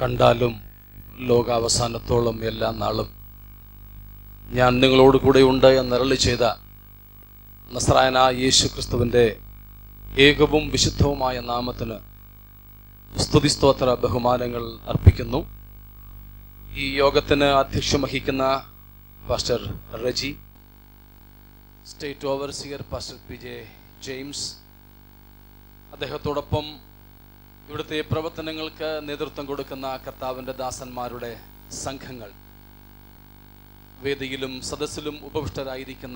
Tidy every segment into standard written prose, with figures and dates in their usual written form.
കണ്ടാലും ലോകാവസാനത്തോളം എല്ലാ നാളും ഞാൻ നിങ്ങളോട് കൂടെ ഉണ്ട് എന്നരുളി ചെയ്ത നസ്രായനായ യേശു ക്രിസ്തുവിൻ്റെ ഏകവും വിശുദ്ധവുമായ നാമത്തിന് സ്തുതിസ്തോത്ര ബഹുമാനങ്ങൾ അർപ്പിക്കുന്നു. ഈ യോഗത്തിന് അധ്യക്ഷം വഹിക്കുന്ന pastor Reji, state overseer pastor PJ James, അദ്ദേഹത്തോടൊപ്പം ഇവിടുത്തെ പ്രവർത്തനങ്ങൾക്ക് നേതൃത്വം കൊടുക്കുന്ന കർത്താവിൻ്റെ ദാസന്മാരുടെ സംഘങ്ങൾ, വേദിയിലും സദസ്സിലും ഉപവിഷ്ടരായിരിക്കുന്ന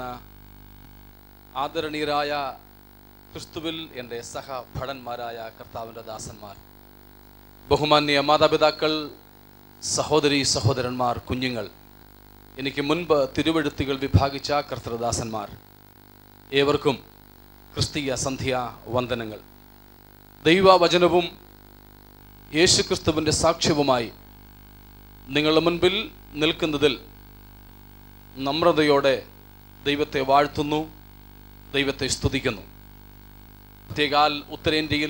ആദരണീയരായ ക്രിസ്തുവിൽ എൻ്റെ സഹഭടന്മാരായ കർത്താവിൻ്റെ ദാസന്മാർ, ബഹുമാന്യ മാതാപിതാക്കൾ, സഹോദരി സഹോദരന്മാർ, കുഞ്ഞുങ്ങൾ, എനിക്ക് മുൻപ് തിരുവെഴുത്തുകൾ വിഭാഗിച്ച കർത്തൃദാസന്മാർ, ഏവർക്കും ക്രിസ്തീയ സന്ധ്യാ വന്ദനങ്ങൾ. ദൈവവചനവും യേശുക്രിസ്തുവിൻ്റെ സാക്ഷ്യവുമായി നിങ്ങളുടെ മുൻപിൽ നിൽക്കുന്നതിൽ നമ്രതയോടെ ദൈവത്തെ വാഴ്ത്തുന്നു, ദൈവത്തെ സ്തുതിക്കുന്നു. പ്രത്യേകാൽ ഉത്തരേന്ത്യയിൽ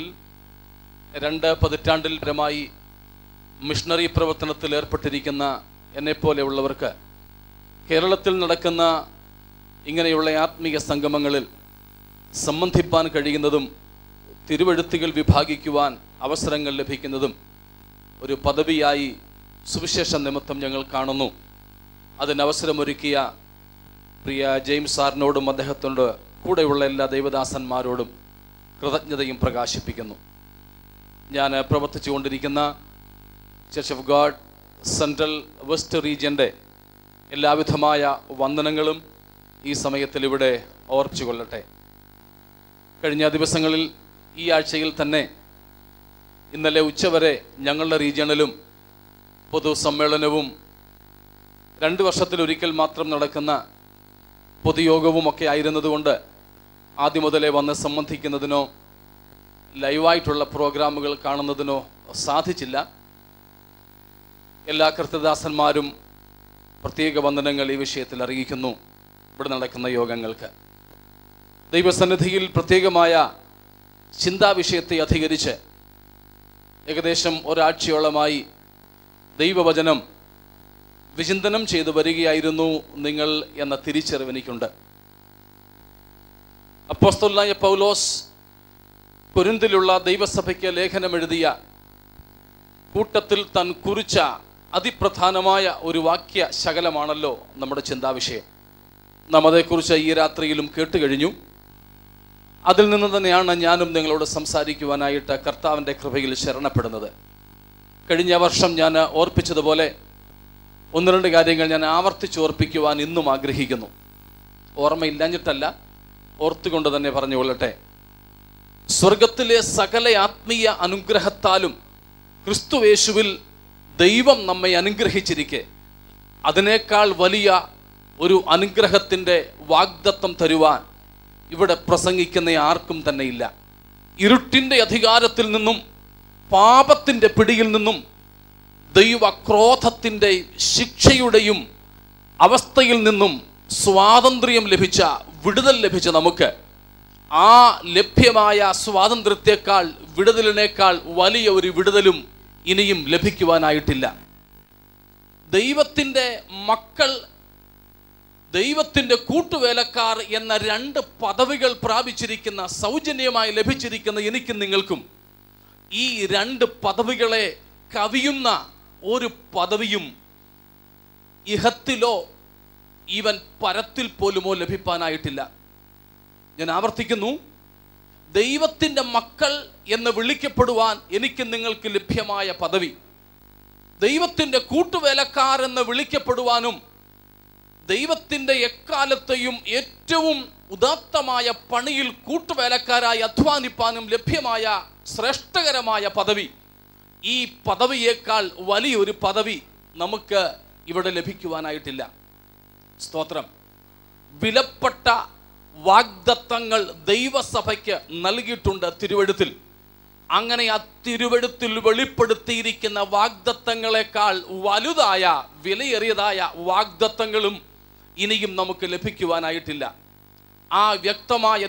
2 പതിറ്റാണ്ടിൽ പരമായി മിഷണറി പ്രവർത്തനത്തിൽ ഏർപ്പെട്ടിരിക്കുന്ന എന്നെപ്പോലെയുള്ളവർക്ക് കേരളത്തിൽ നടക്കുന്ന ഇങ്ങനെയുള്ള ആത്മീയ സംഗമങ്ങളിൽ സംബന്ധിപ്പാൻ കഴിയുന്നതും തിരുവെഴുത്തുകൾ വിഭാഗിക്കുവാൻ അവസരങ്ങൾ ലഭിക്കുന്നതും ഒരു പദവിയായി സുവിശേഷ നിമിത്തം ഞങ്ങൾ കാണുന്നു. അതിനവസരമൊരുക്കിയ പ്രിയ ജെയിംസ് സാറിനോടും അദ്ദേഹത്തോട് കൂടെയുള്ള എല്ലാ ദൈവദാസന്മാരോടും കൃതജ്ഞതയും പ്രകാശിപ്പിക്കുന്നു. ഞാൻ പ്രവർത്തിച്ചുകൊണ്ടിരിക്കുന്ന church of God central west റീജിയൻ്റെ എല്ലാവിധമായ വന്ദനങ്ങളും ഈ സമയത്തിൽ ഇവിടെ ഓർപ്പിച്ചു കൊള്ളട്ടെ. കഴിഞ്ഞ ദിവസങ്ങളിൽ, ഈ ആഴ്ചയിൽ തന്നെ ഇന്നലെ ഉച്ചവരെ ഞങ്ങളുടെ റീജിയണിലും പൊതുസമ്മേളനവും 2 വർഷത്തിലൊരിക്കൽ മാത്രം നടക്കുന്ന പൊതുയോഗവുമൊക്കെ ആയിരുന്നതുകൊണ്ട് ആദ്യം മുതലേ വന്ന് സംബന്ധിക്കുന്നതിനോ ലൈവായിട്ടുള്ള പ്രോഗ്രാമുകൾ കാണുന്നതിനോ സാധിച്ചില്ല. എല്ലാ കർത്തൃദാസന്മാരും പ്രത്യേക വന്ദനങ്ങൾ ഈ വിഷയത്തിൽ അറിയിക്കുന്നു. ഇവിടെ നടക്കുന്ന യോഗങ്ങൾക്ക് ദൈവസന്നിധിയിൽ പ്രത്യേകമായ ചിന്താവിഷയത്തെ അധികരിച്ച് ഏകദേശം ഒരാഴ്ചയോളമായി ദൈവവചനം വിചിന്തനം ചെയ്തു വരികയായിരുന്നു നിങ്ങൾ എന്ന തിരിച്ചറിവ് എനിക്കുണ്ട്. അപ്പോസ്തലനായ പൗലോസ് കൊരിന്തിലുള്ള ദൈവസഭയ്ക്ക് ലേഖനം എഴുതിയ കൂട്ടത്തിൽ താൻ കുറിച്ച അതിപ്രധാനമായ ഒരു വാക്യ ശകലമാണല്ലോ നമ്മുടെ ചിന്താവിഷയം. നാം അതേക്കുറിച്ച് ഈ രാത്രിയിലും കേട്ടുകഴിഞ്ഞു. അതിൽ നിന്ന് തന്നെയാണ് ഞാനും നിങ്ങളോട് സംസാരിക്കുവാനായിട്ട് കർത്താവിൻ്റെ കൃപയിൽ ശരണപ്പെടുന്നത്. കഴിഞ്ഞ വർഷം ഞാൻ ഓർപ്പിച്ചതുപോലെ 1-2 കാര്യങ്ങൾ ഞാൻ ആവർത്തിച്ചോർപ്പിക്കുവാൻ ഇന്നും ആഗ്രഹിക്കുന്നു. ഓർമ്മയില്ലാഞ്ഞിട്ടല്ല, ഓർത്തുകൊണ്ട് തന്നെ പറഞ്ഞുകൊള്ളട്ടെ. സ്വർഗത്തിലെ സകല ആത്മീയ അനുഗ്രഹത്താലും ക്രിസ്തുയേശുവിൽ ദൈവം നമ്മെ അനുഗ്രഹിച്ചിരിക്കെ അതിനേക്കാൾ വലിയ ഒരു അനുഗ്രഹത്തിൻ്റെ വാഗ്ദത്തം തരുവാൻ ഇവിടെ പ്രസംഗിക്കുന്ന ആർക്കും തന്നെ ഇല്ല. ഇരുട്ടിൻ്റെ അധികാരത്തിൽ നിന്നും പാപത്തിൻ്റെ പിടിയിൽ നിന്നും ദൈവക്രോധത്തിൻ്റെ ശിക്ഷയുടെയും അവസ്ഥയിൽ നിന്നും സ്വാതന്ത്ര്യം ലഭിച്ച, വിടുതൽ ലഭിച്ച നമുക്ക് ആ ലഭ്യമായ സ്വാതന്ത്ര്യത്തെക്കാൾ, വിടുതലിനേക്കാൾ വലിയ ഒരു വിടുതലും ഇനിയും ലഭിക്കുവാനായിട്ടില്ല. ദൈവത്തിൻ്റെ മക്കൾ, ദൈവത്തിൻ്റെ കൂട്ടുവേലക്കാർ എന്ന 2 പദവികൾ പ്രാപിച്ചിരിക്കുന്ന, സൗജന്യമായി ലഭിച്ചിരിക്കുന്ന എനിക്കും നിങ്ങൾക്കും ഈ 2 പദവികളെ കവിയുന്ന ഒരു പദവിയും ഇഹത്തിലോ ഈവൻ പരത്തിൽ പോലുമോ ലഭിക്കാനായിട്ടില്ല. ഞാൻ ആവർത്തിക്കുന്നു, ദൈവത്തിൻ്റെ മക്കൾ എന്ന് വിളിക്കപ്പെടുവാൻ എനിക്ക് നിങ്ങൾക്ക് ലഭ്യമായ പദവി, ദൈവത്തിൻ്റെ കൂട്ടുവേലക്കാർ എന്ന് വിളിക്കപ്പെടുവാനും ദൈവത്തിൻ്റെ എക്കാലത്തെയും ഏറ്റവും ഉദാത്തമായ പണിയിൽ കൂട്ടുവേലക്കാരായി അധ്വാനിപ്പാനും ലഭ്യമായ ശ്രേഷ്ഠകരമായ പദവി, ഈ പദവിയേക്കാൾ വലിയൊരു പദവി നമുക്ക് ഇവിടെ ലഭിക്കുവാനായിട്ടില്ല. സ്തോത്രം. വിലപ്പെട്ട വാഗ്ദത്തങ്ങൾ ദൈവസഭയ്ക്ക് നൽകിയിട്ടുണ്ട് തിരുവെഴുത്തിൽ. അങ്ങനെ ആ തിരുവെഴുത്തിൽ വെളിപ്പെടുത്തിയിരിക്കുന്ന വാഗ്ദത്തങ്ങളെക്കാൾ വലുതായ, വിലയേറിയതായ വാഗ്ദത്തങ്ങളും ഇനിയും നമുക്ക് ലഭിക്കുവാനായിട്ടില്ല. ആ വ്യക്തമായ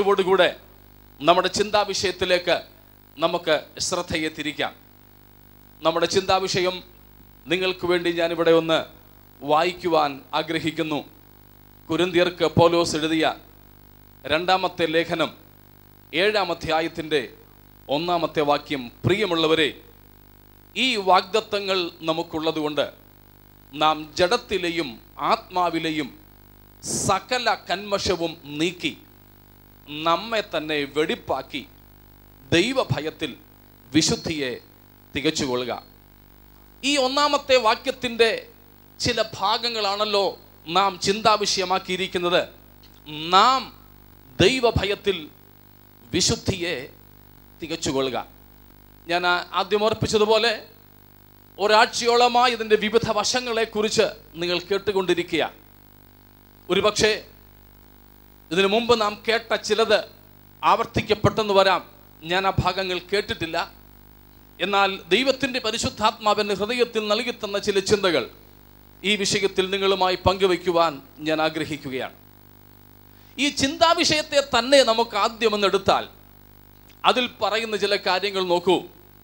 തിരിച്ചറിവോടുകൂടെ നമ്മുടെ ചിന്താവിഷയത്തിലേക്ക് നമുക്ക് ശ്രദ്ധയെ തിരിക്കാം. നമ്മുടെ ചിന്താവിഷയം നിങ്ങൾക്ക് വേണ്ടി ഞാനിവിടെ ഒന്ന് വായിക്കുവാൻ ആഗ്രഹിക്കുന്നു. കൊരിന്ത്യർക്ക് പൗലോസ് എഴുതിയ 2-ാമത്തെ ലേഖനം 7-ാം അധ്യായത്തിൻ്റെ 1-ാമത്തെ വാക്യം. പ്രിയമുള്ളവരെ, ഈ വാഗ്ദത്തങ്ങൾ നമുക്കുള്ളതുകൊണ്ട് നാം ജഡത്തിലെയും ആത്മാവിലെയും സകല കന്മഷവും നീക്കി നമ്മെ തന്നെ വെടിപ്പാക്കി ദൈവഭയത്തിൽ വിശുദ്ധിയെ തികച്ചുകൊള്ളുക. ഈ 1-ാമത്തെ വാക്യത്തിൻ്റെ ചില ഭാഗങ്ങളാണല്ലോ നാം ചിന്താവിഷയമാക്കിയിരിക്കുന്നത്. നാം ദൈവഭയത്തിൽ വിശുദ്ധിയെ തികച്ചുകൊള്ളുക. ഞാൻ ആദ്യം ഓർപ്പിച്ചതുപോലെ ഒരാഴ്ചയോളമായി ഇതിൻ്റെ വിവിധ വശങ്ങളെക്കുറിച്ച് നിങ്ങൾ കേട്ടുകൊണ്ടിരിക്കുക. ഒരുപക്ഷെ ഇതിനു മുമ്പ് നാം കേട്ട ചിലത് ആവർത്തിക്കപ്പെട്ടെന്ന് വരാം. ഞാൻ ആ ഭാഗങ്ങൾ കേട്ടിട്ടില്ല. എന്നാൽ ദൈവത്തിൻ്റെ പരിശുദ്ധാത്മാവിൻ്റെ ഹൃദയത്തിൽ നൽകി തന്ന ചില ചിന്തകൾ ഈ വിഷയത്തിൽ നിങ്ങളുമായി പങ്കുവയ്ക്കുവാൻ ഞാൻ ആഗ്രഹിക്കുകയാണ്. ഈ ചിന്താവിഷയത്തെ തന്നെ നമുക്ക് ആദ്യമെന്നെടുത്താൽ അതിൽ പറയുന്ന ചില കാര്യങ്ങൾ നോക്കൂ.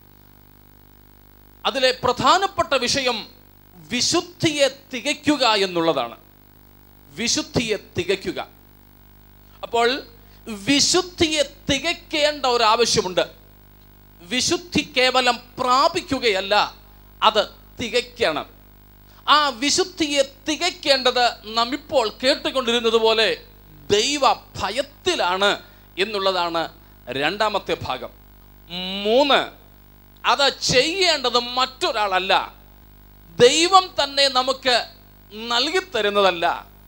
അതിലെ പ്രധാനപ്പെട്ട വിഷയം വിശുദ്ധിയെ തികയ്ക്കുക എന്നുള്ളതാണ്. വിശുദ്ധിയെ തികയ്ക്കുക. അപ്പോൾ വിശുദ്ധിയെ തികയ്ക്കേണ്ട ഒരാവശ്യമുണ്ട്. വിശുദ്ധി കേവലം പ്രാപിക്കുകയല്ല, അത് തികയ്ക്കണം. ആ വിശുദ്ധിയെ തികയ്ക്കേണ്ടത് നാം ഇപ്പോൾ കേട്ടുകൊണ്ടിരുന്നത് പോലെ ദൈവ ഭയത്തിലാണ് എന്നുള്ളതാണ് 2-ാമത്തെ ഭാഗം. 3, അത് ചെയ്യേണ്ടത് മറ്റൊരാളല്ല, ദൈവം തന്നെ നമുക്ക് നൽകിത്തരുന്നതല്ല.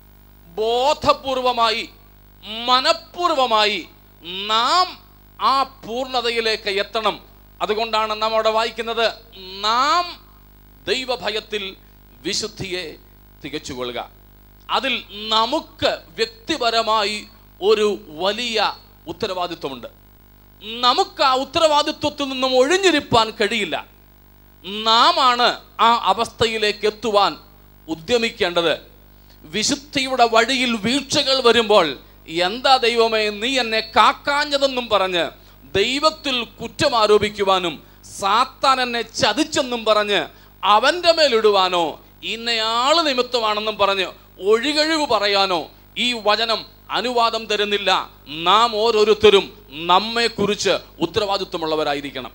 ബോധപൂർവമായി മനഃപൂർവമായി നാം ആ പൂർണ്ണതയിലേക്ക് എത്തണം. അതുകൊണ്ടാണ് നാം അവിടെ വായിക്കുന്നത്, നാം ദൈവഭയത്തിൽ വിശുദ്ധിയെ തികച്ചുകൊള്ളുക. അതിൽ നമുക്ക് വ്യക്തിപരമായി ഒരു വലിയ ഉത്തരവാദിത്വമുണ്ട്. നമുക്ക് ആ ഉത്തരവാദിത്വത്തിൽ നിന്നും ഒഴിഞ്ഞിരിപ്പാൻ കഴിയില്ല. നാം ആണ് ആ അവസ്ഥയിലേക്ക് എത്തുവാൻ ഉദ്യമിക്കേണ്ടത്. വിശുദ്ധിയുടെ വഴിയിൽ വീഴ്ചകൾ വരുമ്പോൾ, എന്താ ദൈവമേ നീ എന്നെ കാക്കാഞ്ഞതെന്നും പറഞ്ഞ് ദൈവത്തിൽ കുറ്റം ആരോപിക്കുവാനും സാത്താൻ എന്നെ ചതിച്ചെന്നും പറഞ്ഞ് അവൻ്റെ മേലിടുവാനോ ഇന്നയാൾ നിമിത്തമാണെന്നും പറഞ്ഞ് ഒഴികഴിവ് പറയാനോ ഈ വചനം അനുവാദം തരുന്നില്ല. നാം ഓരോരുത്തരും നമ്മെക്കുറിച്ച് ഉത്തരവാദിത്വമുള്ളവരായിരിക്കണം.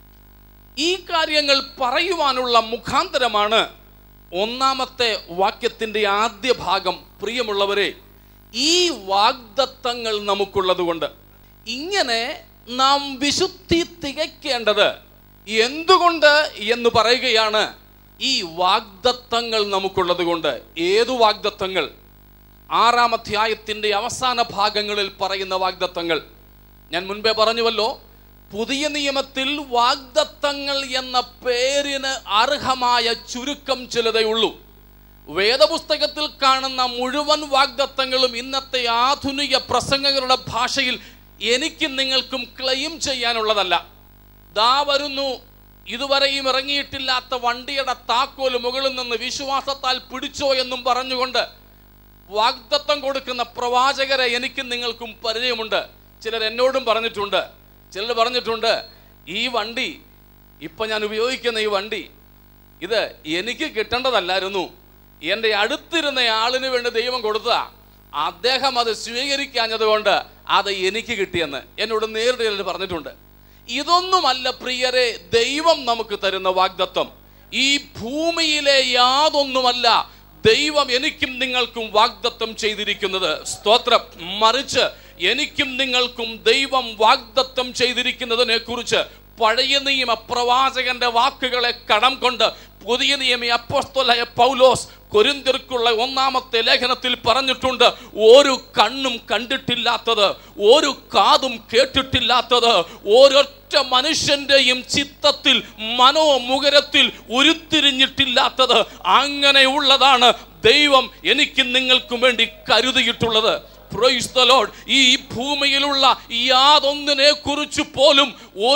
ഈ കാര്യങ്ങൾ പറയുവാനുള്ള മുഖാന്തരമാണ് 1-ാമത്തെ വാക്യത്തിൻ്റെ ആദ്യ ഭാഗം. പ്രിയമുള്ളവരെ, ഈ വാഗ്ദത്തങ്ങൾ നമുക്കുള്ളത് കൊണ്ട് ഇങ്ങനെ നാം വിശുദ്ധി തികയ്ക്കേണ്ടത് എന്തുകൊണ്ട് എന്ന് പറയുകയാണ്. ഈ വാഗ്ദത്തങ്ങൾ നമുക്കുള്ളത് കൊണ്ട്. ഏതു വാഗ്ദത്തങ്ങൾ? 6-ാം അധ്യായത്തിൻ്റെ അവസാന ഭാഗങ്ങളിൽ പറയുന്ന വാഗ്ദത്തങ്ങൾ. ഞാൻ മുൻപേ പറഞ്ഞുവല്ലോ, പുതിയ നിയമത്തിൽ വാഗ്ദത്തങ്ങൾ എന്ന പേരിന് അർഹമായ ചുരുക്കം ചിലതേ ഉള്ളൂ. വേദപുസ്തകത്തിൽ കാണുന്ന മുഴുവൻ വാഗ്ദത്തങ്ങളും ഇന്നത്തെ ആധുനിക പ്രസംഗങ്ങളുടെ ഭാഷയിൽ എനിക്കും നിങ്ങൾക്കും ക്ലെയിം ചെയ്യാനുള്ളതല്ല. ദാ വരുന്നു, ഇതുവരെയും ഇറങ്ങിയിട്ടില്ലാത്ത വണ്ടിയുടെ താക്കോല് മുകളിൽ നിന്ന് വിശ്വാസത്താൽ പിടിച്ചോ എന്നും പറഞ്ഞുകൊണ്ട് വാഗ്ദത്തം കൊടുക്കുന്ന പ്രവാചകരെ എനിക്കും നിങ്ങൾക്കും പരിചയമുണ്ട്. ചിലർ എന്നോടും പറഞ്ഞിട്ടുണ്ട്. ചിലർ പറഞ്ഞിട്ടുണ്ട്, ഈ വണ്ടി, ഇപ്പം ഞാൻ ഉപയോഗിക്കുന്ന ഈ വണ്ടി, ഇത് എനിക്ക് കിട്ടേണ്ടതല്ലായിരുന്നു, എൻ്റെ അടുത്തിരുന്ന ആളിന് വേണ്ടി ദൈവം കൊടുത്തതാ, അദ്ദേഹം അത് സ്വീകരിക്കാഞ്ഞതുകൊണ്ട് അത് എനിക്ക് കിട്ടിയെന്ന് എന്നോട് നേരിട്ട് പറഞ്ഞിട്ടുണ്ട്. ഇതൊന്നുമല്ല പ്രിയരെ ദൈവം നമുക്ക് തരുന്ന വാഗ്ദത്തം. ഈ ഭൂമിയിലെ യാതൊന്നുമല്ല ദൈവം എനിക്കും നിങ്ങൾക്കും വാഗ്ദത്തം ചെയ്തിരിക്കുന്നത്. സ്തോത്രം. മറിച്ച് എനിക്കും നിങ്ങൾക്കും ദൈവം വാഗ്ദത്തം ചെയ്തിരിക്കുന്നതിനെ കുറിച്ച് പഴയ നിയമ പ്രവാചകന്റെ വാക്കുകളെ കടം കൊണ്ട് പുതിയ നിയമ അപ്പോസ്തലനായ പൗലോസ് കൊരിന്ത്യർക്കുള്ള 1-ാമത്തെ ലേഖനത്തിൽ പറഞ്ഞിട്ടുണ്ട്, ഒരു കണ്ണും കണ്ടിട്ടില്ലാത്തത്, ഒരു കാതും കേട്ടിട്ടില്ലാത്തത്, ഓരൊറ്റ മനുഷ്യന്റെയും ചിത്തത്തിൽ മനോമുഖരത്തിൽ ഉരുത്തിരിഞ്ഞിട്ടില്ലാത്തത്, അങ്ങനെയുള്ളതാണ് ദൈവം എനിക്കും നിങ്ങൾക്കും വേണ്ടി കരുതിയിട്ടുള്ളത്. Price the Lord. ഈ ഭൂമിയിലുള്ള യാതൊന്നിനെ കുറിച്ച് പോലും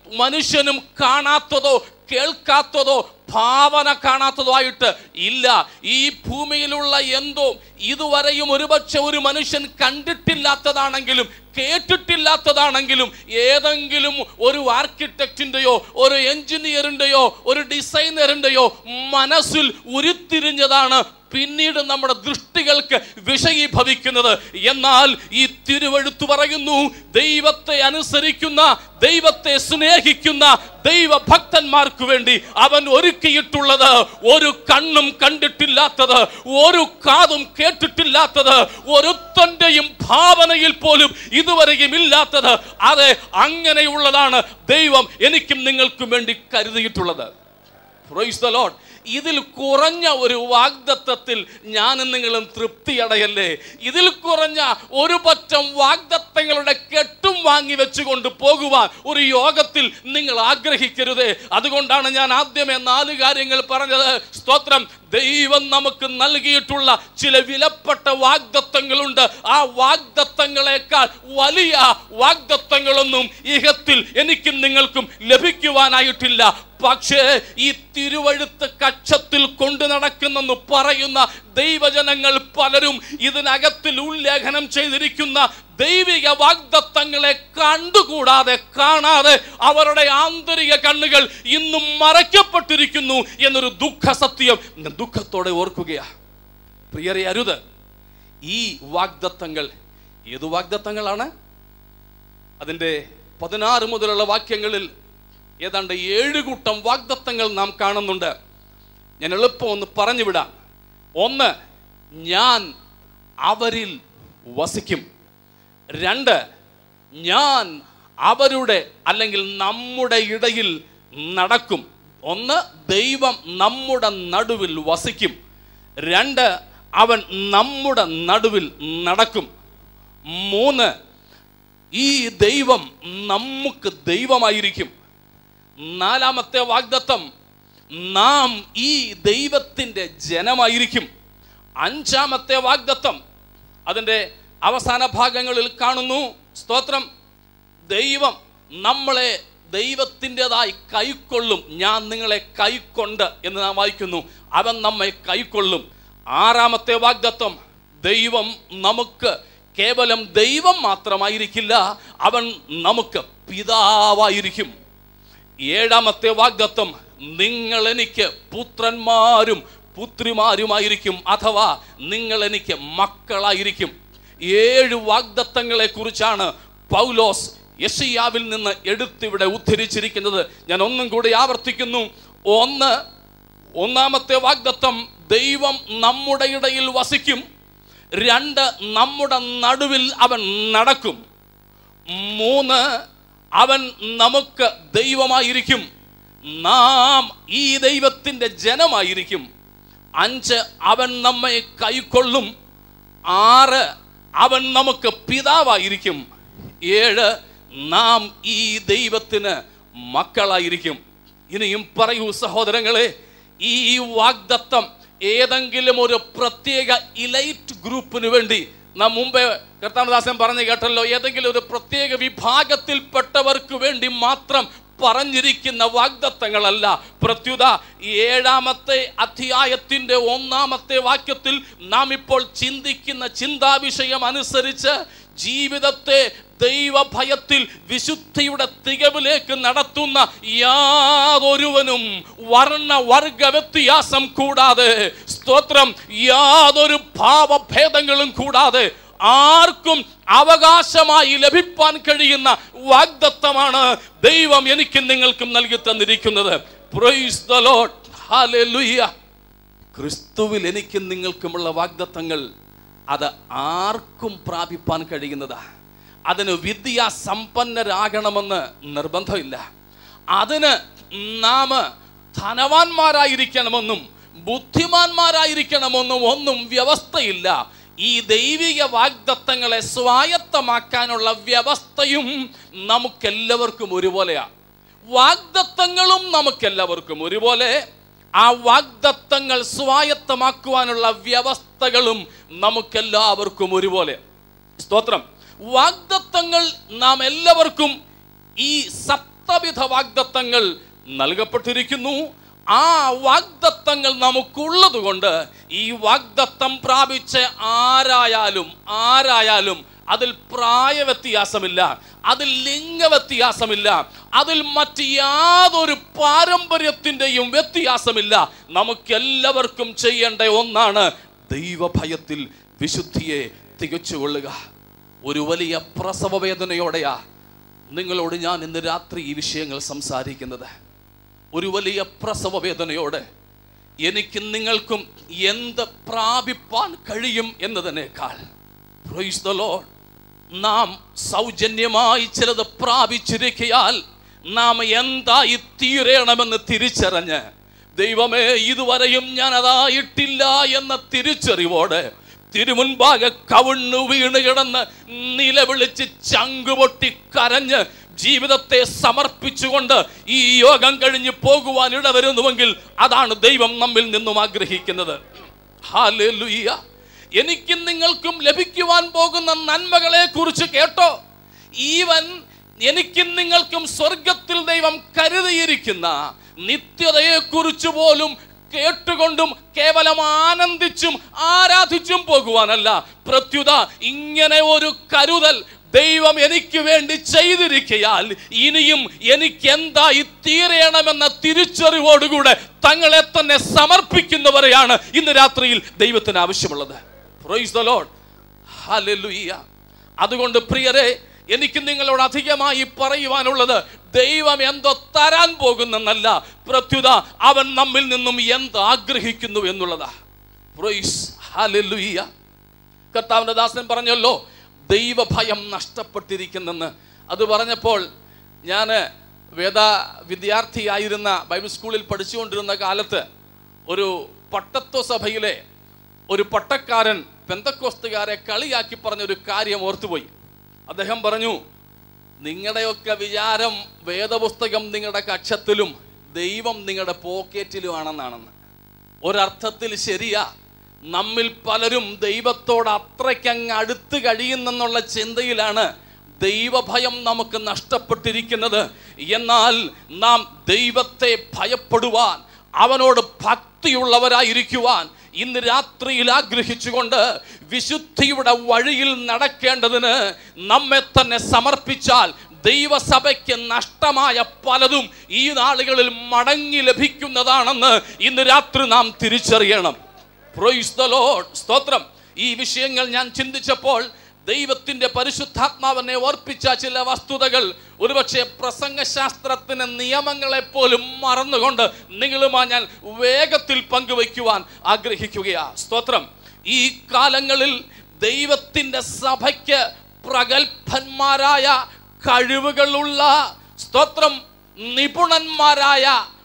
മനുഷ്യനും കാണാത്തതോ കേൾക്കാത്തതോ ഭാവന കാണാത്തതോ ആയിട്ട് ഇല്ല. ഈ ഭൂമിയിലുള്ള എന്തോ ഇതുവരെയും ഒരുപക്ഷെ ഒരു മനുഷ്യൻ കണ്ടിട്ടില്ലാത്തതാണെങ്കിലും കേട്ടിട്ടില്ലാത്തതാണെങ്കിലും ഏതെങ്കിലും ഒരു ആർക്കിടെക്റ്റിൻ്റെയോ ഒരു എഞ്ചിനീയറിൻ്റെയോ ഒരു ഡിസൈനറിൻ്റെയോ മനസ്സിൽ ഉരുത്തിരിഞ്ഞതാണ് പിന്നീട് നമ്മുടെ ദൃഷ്ടികൾക്ക് വിഷയീഭവിക്കുന്നത്. എന്നാൽ ഈ തിരുവെഴുത്ത് പറയുന്നു, ദൈവത്തെ അനുസരിക്കുന്ന, ദൈവത്തെ സ്നേഹിക്കുന്ന ദൈവഭക്തന്മാർക്ക് വേണ്ടി അവൻ ഒരുക്കിയിട്ടുള്ളത് ഒരു കണ്ണും കണ്ടിട്ടില്ലാത്തത്, ഒരു കാതും കേട്ടിട്ടില്ലാത്തത്, ഒരുത്തന്റെയും ഭാവനയിൽ പോലും ഇതുവരെയും ഇല്ലാത്തത്. അതെ, അങ്ങനെയുള്ളതാണ് ദൈവം എനിക്കും നിങ്ങൾക്കും വേണ്ടി കരുതിയിട്ടുള്ളത്. Price the Lord. ഇതിൽ കുറഞ്ഞ ഒരു വാഗ്ദത്തത്തിൽ ഞാനും നിങ്ങളും തൃപ്തിയടയല്ലേ? ഇതിൽ കുറഞ്ഞ ഒരു പറ്റം വാഗ്ദത്തങ്ങളുടെ കെട്ടും വാങ്ങി വെച്ചുകൊണ്ട് പോകുവാൻ ഒരു യോഗത്തിൽ നിങ്ങൾ ആഗ്രഹിക്കരുതേ. അതുകൊണ്ടാണ് ഞാൻ ആദ്യമേ 4 കാര്യങ്ങൾ പറഞ്ഞത്. സ്തോത്രം. ദൈവം നമുക്ക് നൽകിയിട്ടുള്ള ചില വിലപ്പെട്ട വാഗ്ദത്തങ്ങളുണ്ട്. ആ വാഗ്ദത്തങ്ങളെക്കാൾ വലിയ വാഗ്ദത്തങ്ങളൊന്നും ഇഹത്തിൽ എനിക്കും നിങ്ങൾക്കും ലഭിക്കുവാനായിട്ടില്ല. പക്ഷേ ഈ തിരുവഴുത്ത് കക്ഷത്തിൽ കൊണ്ടു നടക്കുന്നെന്ന് പറയുന്ന ദൈവജനങ്ങൾ പലരും ഇതിനകത്തിൽ ഉല്ലേഖനം ചെയ്തിരിക്കുന്ന ദൈവിക വാഗ്ദത്തങ്ങളെ കണ്ടുകൂടാതെ കാണാതെ അവരുടെ ആന്തരിക കണ്ണുകൾ ഇന്നും മറയ്ക്കപ്പെട്ടിരിക്കുന്നു എന്നൊരു ദുഃഖ സത്യം ദുഃഖത്തോടെ ഓർക്കുകയാ. പ്രിയരെ, അരുത്. ഈ വാഗ്ദത്തങ്ങൾ ഏതു വാഗ്ദത്തങ്ങളാണ്? അതിൻ്റെ 16 മുതലുള്ള വാക്യങ്ങളിൽ ഏതാണ്ട് 7 കൂട്ടം വാഗ്ദത്തങ്ങൾ നാം കാണുന്നുണ്ട്. ഞാൻ എളുപ്പം ഒന്ന് പറഞ്ഞു വിടാം. 1, ഞാൻ അവരിൽ വസിക്കും. 2, ഞാൻ അവരുടെ അല്ലെങ്കിൽ നമ്മുടെ ഇടയിൽ നടക്കും. 1, ദൈവം നമ്മുടെ നടുവിൽ വസിക്കും. 2, അവൻ നമ്മുടെ നടുവിൽ നടക്കും. 3, ഈ ദൈവം നമുക്ക് ദൈവമായിരിക്കും. 4-ാമത്തെ വാഗ്ദത്തം, നാം ഈ ദൈവത്തിൻ്റെ ജനമായിരിക്കും. 5-ാമത്തെ വാഗ്ദത്തം അതിൻ്റെ അവസാന ഭാഗങ്ങളിൽ കാണുന്നു. സ്തോത്രം. ദൈവം നമ്മളെ ദൈവത്തിൻ്റെതായി കൈക്കൊള്ളും. ഞാൻ നിങ്ങളെ കൈക്കൊണ്ട് എന്ന് നാം വായിക്കുന്നു. അവൻ നമ്മെ കൈക്കൊള്ളും. 6-ാമത്തെ വാഗ്ദത്തം, ദൈവം നമുക്ക് കേവലം ദൈവം മാത്രമായിരിക്കില്ല, അവൻ നമുക്ക് പിതാവായിരിക്കും. 7-ാമത്തെ വാഗ്ദത്തം, നിങ്ങൾ എനിക്ക് പുത്രന്മാരും പുത്രിമാരുമായിരിക്കും, അഥവാ നിങ്ങൾ എനിക്ക് മക്കളായിരിക്കും. 7 വാഗ്ദത്തങ്ങളെ കുറിച്ചാണ് പൗലോസ് യെശയ്യാവിൽ നിന്ന് എടുത്തിവിടെ ഉദ്ധരിച്ചിരിക്കുന്നത്. ഞാൻ ഒന്നും കൂടി ആവർത്തിക്കുന്നു. 1, 1-ാമത്തെ വാഗ്ദത്തം, ദൈവം നമ്മുടെ ഇടയിൽ വസിക്കും. 2, നമ്മുടെ നടുവിൽ അവൻ നടക്കും. 3, അവൻ നമുക്ക് ദൈവമായിരിക്കും, നാം ഈ ദൈവത്തിൻ്റെ ജനമായിരിക്കും. 5, അവൻ നമ്മെ കൈക്കൊള്ളും. 6, അവൻ നമുക്ക് പിതാവായിരിക്കും. 7, നാം ഈ ദൈവത്തിന് മക്കളായിരിക്കും. ഇനിയും പറയൂ സഹോദരങ്ങളെ, ഈ വാഗ്ദത്തം ഏതെങ്കിലും ഒരു പ്രത്യേക ഇലൈറ്റ് ഗ്രൂപ്പിന് വേണ്ടി, നാം മുമ്പേ കർത്താനദാസൻ പറഞ്ഞു കേട്ടല്ലോ, ഏതെങ്കിലും ഒരു പ്രത്യേക വിഭാഗത്തിൽപ്പെട്ടവർക്ക് വേണ്ടി മാത്രം പറഞ്ഞിരിക്കുന്ന വാഗ്ദത്തങ്ങളല്ല. പ്രത്യുത 7-ാമത്തെ അധ്യായത്തിൻ്റെ 1-ാമത്തെ വാക്യത്തിൽ നാം ഇപ്പോൾ ചിന്തിക്കുന്ന ചിന്താവിഷയം അനുസരിച്ച് ജീവിതത്തെ ദൈവഭയത്തിൽ വിശുദ്ധിയുടെ തികവിലേക്ക് നടത്തുന്ന യാതൊരുവനും വർണ്ണവർഗ വ്യത്യാസം കൂടാതെ, സ്തോത്രം, യാതൊരു ഭാവഭേദങ്ങളും കൂടാതെ ആർക്കും അവകാശമായി ലഭിപ്പാൻ കഴിയുന്ന വാഗ്ദത്തമാണ് ദൈവം എനിക്കും നിങ്ങൾക്കും നൽകി തന്നിരിക്കുന്നത്. Praise the Lord. ഹല്ലേലൂയ. ക്രിസ്തുവിൽ എനിക്കും നിങ്ങൾക്കുമുള്ള വാഗ്ദത്തങ്ങൾ അത് ആർക്കും പ്രാപിപ്പാൻ കഴിയുന്നതാ. അതിന് വിദ്യാസമ്പന്നരാകണമെന്ന് നിർബന്ധമില്ല. അതിന് നാം ധനവാന്മാരായിരിക്കണമെന്നും ബുദ്ധിമാന്മാരായിരിക്കണമെന്നും ഒന്നും വ്യവസ്ഥയില്ല. ഈ ദൈവിക വാഗ്ദത്തങ്ങളെ സ്വായത്തമാക്കാനുള്ള വ്യവസ്ഥയും നമുക്കെല്ലാവർക്കും ഒരുപോലെയാണ്. വാഗ്ദത്തങ്ങളും നമുക്കെല്ലാവർക്കും ഒരുപോലെ, ആ വാഗ്ദത്തങ്ങൾ സ്വായത്തമാക്കുവാനുള്ള വ്യവസ്ഥകളും നമുക്കെല്ലാവർക്കും ഒരുപോലെ. സ്തോത്രം. വാഗ്ദത്തങ്ങൾ നാം എല്ലാവർക്കും ഈ എല്ലാവിധ വാഗ്ദത്തങ്ങൾ നൽകപ്പെട്ടിരിക്കുന്നു. ആ വാഗ്ദത്തങ്ങൾ നമുക്കുള്ളത് കൊണ്ട് ഈ വാഗ്ദത്തം പ്രാപിച്ച ആരായാലും അതിൽ പ്രായ വ്യത്യാസമില്ല, അതിൽ ലിംഗ വ്യത്യാസമില്ല, അതിൽ മറ്റ് യാതൊരു പാരമ്പര്യത്തിൻ്റെയും വ്യത്യാസമില്ല. നമുക്കെല്ലാവർക്കും ചെയ്യേണ്ട ഒന്നാണ് ദൈവഭയത്തിൽ വിശുദ്ധിയെ തികച്ചുകൊള്ളുക. ഒരു വലിയ പ്രസവ വേദനയോടെയാ നിങ്ങളോട് ഞാൻ ഇന്ന് രാത്രി ഈ വിഷയങ്ങൾ സംസാരിക്കുന്നത്. ഒരു വലിയ പ്രസവ വേദനയോടെ എനിക്കും നിങ്ങൾക്കും എന്ത് പ്രാപിപ്പാൻ കഴിയും എന്നതിനേക്കാൾ, പ്രൈസ് ദി ലോർഡ്, നാം സൗജന്യമായി ചിലത് പ്രാപിച്ചിരിക്കയാൽ നാം എന്തായി തീരണമെന്ന് തിരിച്ചറിഞ്ഞ്, ദൈവമേ ഇതുവരെയും ഞാൻ അതായിട്ടില്ല എന്ന തിരിച്ചറിവോടെ തിരുമുൻപാകെ കവിണ്ണു വീണ് കിടന്ന് നിലവിളിച്ച് ചങ്കുപൊട്ടി കരഞ്ഞ് ജീവിതത്തെ സമർപ്പിച്ചുകൊണ്ട് ഈ യോഗം കഴിഞ്ഞ് പോകുവാൻ ഇടവരുന്നുവെങ്കിൽ അതാണ് ദൈവം നമ്മിൽ നിന്നും ആഗ്രഹിക്കുന്നത്. ഹല്ലേലൂയ. എനിക്കും നിങ്ങൾക്കും ലഭിക്കുവാൻ പോകുന്ന നന്മകളെ കുറിച്ച് കേട്ടോ. ഈവൻ എനിക്കും നിങ്ങൾക്കും സ്വർഗത്തിൽ ദൈവം കരുതിയിരിക്കുന്ന നിത്യതയെ കുറിച്ച് പോലും കേട്ടുകൊണ്ടും കേവലം ആനന്ദിച്ചും ആരാധിച്ചും പോകുവാനല്ല, പ്രത്യുത ഇങ്ങനെ ഒരു കരുതൽ ദൈവം എനിക്ക് വേണ്ടി ചെയ്തിരിക്കയാൽ ഇനിയും എനിക്ക് എന്തായി തീരണമെന്ന തിരിച്ചറിവോടുകൂടെ തങ്ങളെ തന്നെ സമർപ്പിക്കുന്നവരെയാണ് ഇന്ന് രാത്രിയിൽ ദൈവത്തിന് ആവശ്യമുള്ളത്. Praise the Lord. ഹല്ലേലൂയ. അതുകൊണ്ട് പ്രിയരെ, എനിക്ക് നിങ്ങളോട് അധികമായി പറയുവാനുള്ളത് ദൈവം എന്തോ തരാൻ പോകുന്നെന്നല്ല, പ്രത്യുത അവൻ നമ്മിൽ നിന്നും എന്ത് ആഗ്രഹിക്കുന്നു എന്നുള്ളതാ. Praise hallelujah. കർത്താവിന്റെ ദാസൻ പറഞ്ഞല്ലോ ദൈവഭയം നഷ്ടപ്പെട്ടിരിക്കുന്നെന്ന്. അത് പറഞ്ഞപ്പോൾ ഞാൻ വിദ്യാർത്ഥിയായിരുന്ന ബൈബിൾ സ്കൂളിൽ പഠിച്ചുകൊണ്ടിരുന്ന കാലത്ത് ഒരു പട്ടത്വ സഭയിലെ ഒരു പട്ടക്കാരൻ പെന്തക്കോസ്തുകാരെ കളിയാക്കി പറഞ്ഞൊരു കാര്യം ഓർത്തുപോയി. അദ്ദേഹം പറഞ്ഞു, നിങ്ങളുടെയൊക്കെ വിചാരം വേദപുസ്തകം നിങ്ങളുടെ കക്ഷത്തിലും ദൈവം നിങ്ങളുടെ പോക്കറ്റിലുമാണെന്നാണെന്ന്. ഒരർത്ഥത്തിൽ ശരിയാ. നമ്മിൽ പലരും ദൈവത്തോട് അത്രയ്ക്കങ്ങ് അടുത്ത് കഴിയുന്നെന്നുള്ള ചിന്തയിലാണ് ദൈവഭയം നമുക്ക് നഷ്ടപ്പെട്ടിരിക്കുന്നത്. എന്നാൽ നാം ദൈവത്തെ ഭയപ്പെടുവാൻ, അവനോട് ഭക്തിയുള്ളവരായിരിക്കുവാൻ ഇന്ന് രാത്രിയിൽ ആഗ്രഹിച്ചുകൊണ്ട് വിശുദ്ധിയുടെ വഴിയിൽ നടക്കേണ്ടതിന് നമ്മെ തന്നെ സമർപ്പിച്ചാൽ ദൈവസഭയ്ക്ക് നഷ്ടമായ പലതും ഈ നാളുകളിൽ മടങ്ങി ലഭിക്കുന്നതാണെന്ന് ഇന്ന് രാത്രി നാം തിരിച്ചറിയണം. Praise the Lord. സ്തോത്രം. ഈ വിഷയങ്ങൾ ഞാൻ ചിന്തിച്ചപ്പോൾ ദൈവത്തിന്റെ പരിശുദ്ധാത്മാവിനെ ഓർപ്പിച്ച ചില വസ്തുതകൾ ഒരുപക്ഷെ പ്രസംഗശാസ്ത്രത്തിന് നിയമങ്ങളെ പോലും മറന്നുകൊണ്ട് നിങ്ങളുമായി ഞാൻ വേഗത്തിൽ പങ്കുവയ്ക്കുവാൻ ആഗ്രഹിക്കുകയാ. സ്തോത്രം. ഈ കാലങ്ങളിൽ ദൈവത്തിന്റെ സഭയ്ക്ക് പ്രഗത്ഭന്മാരായ, കഴിവുകളുള്ള, സ്തോത്രം, നിപുണന്മാരായ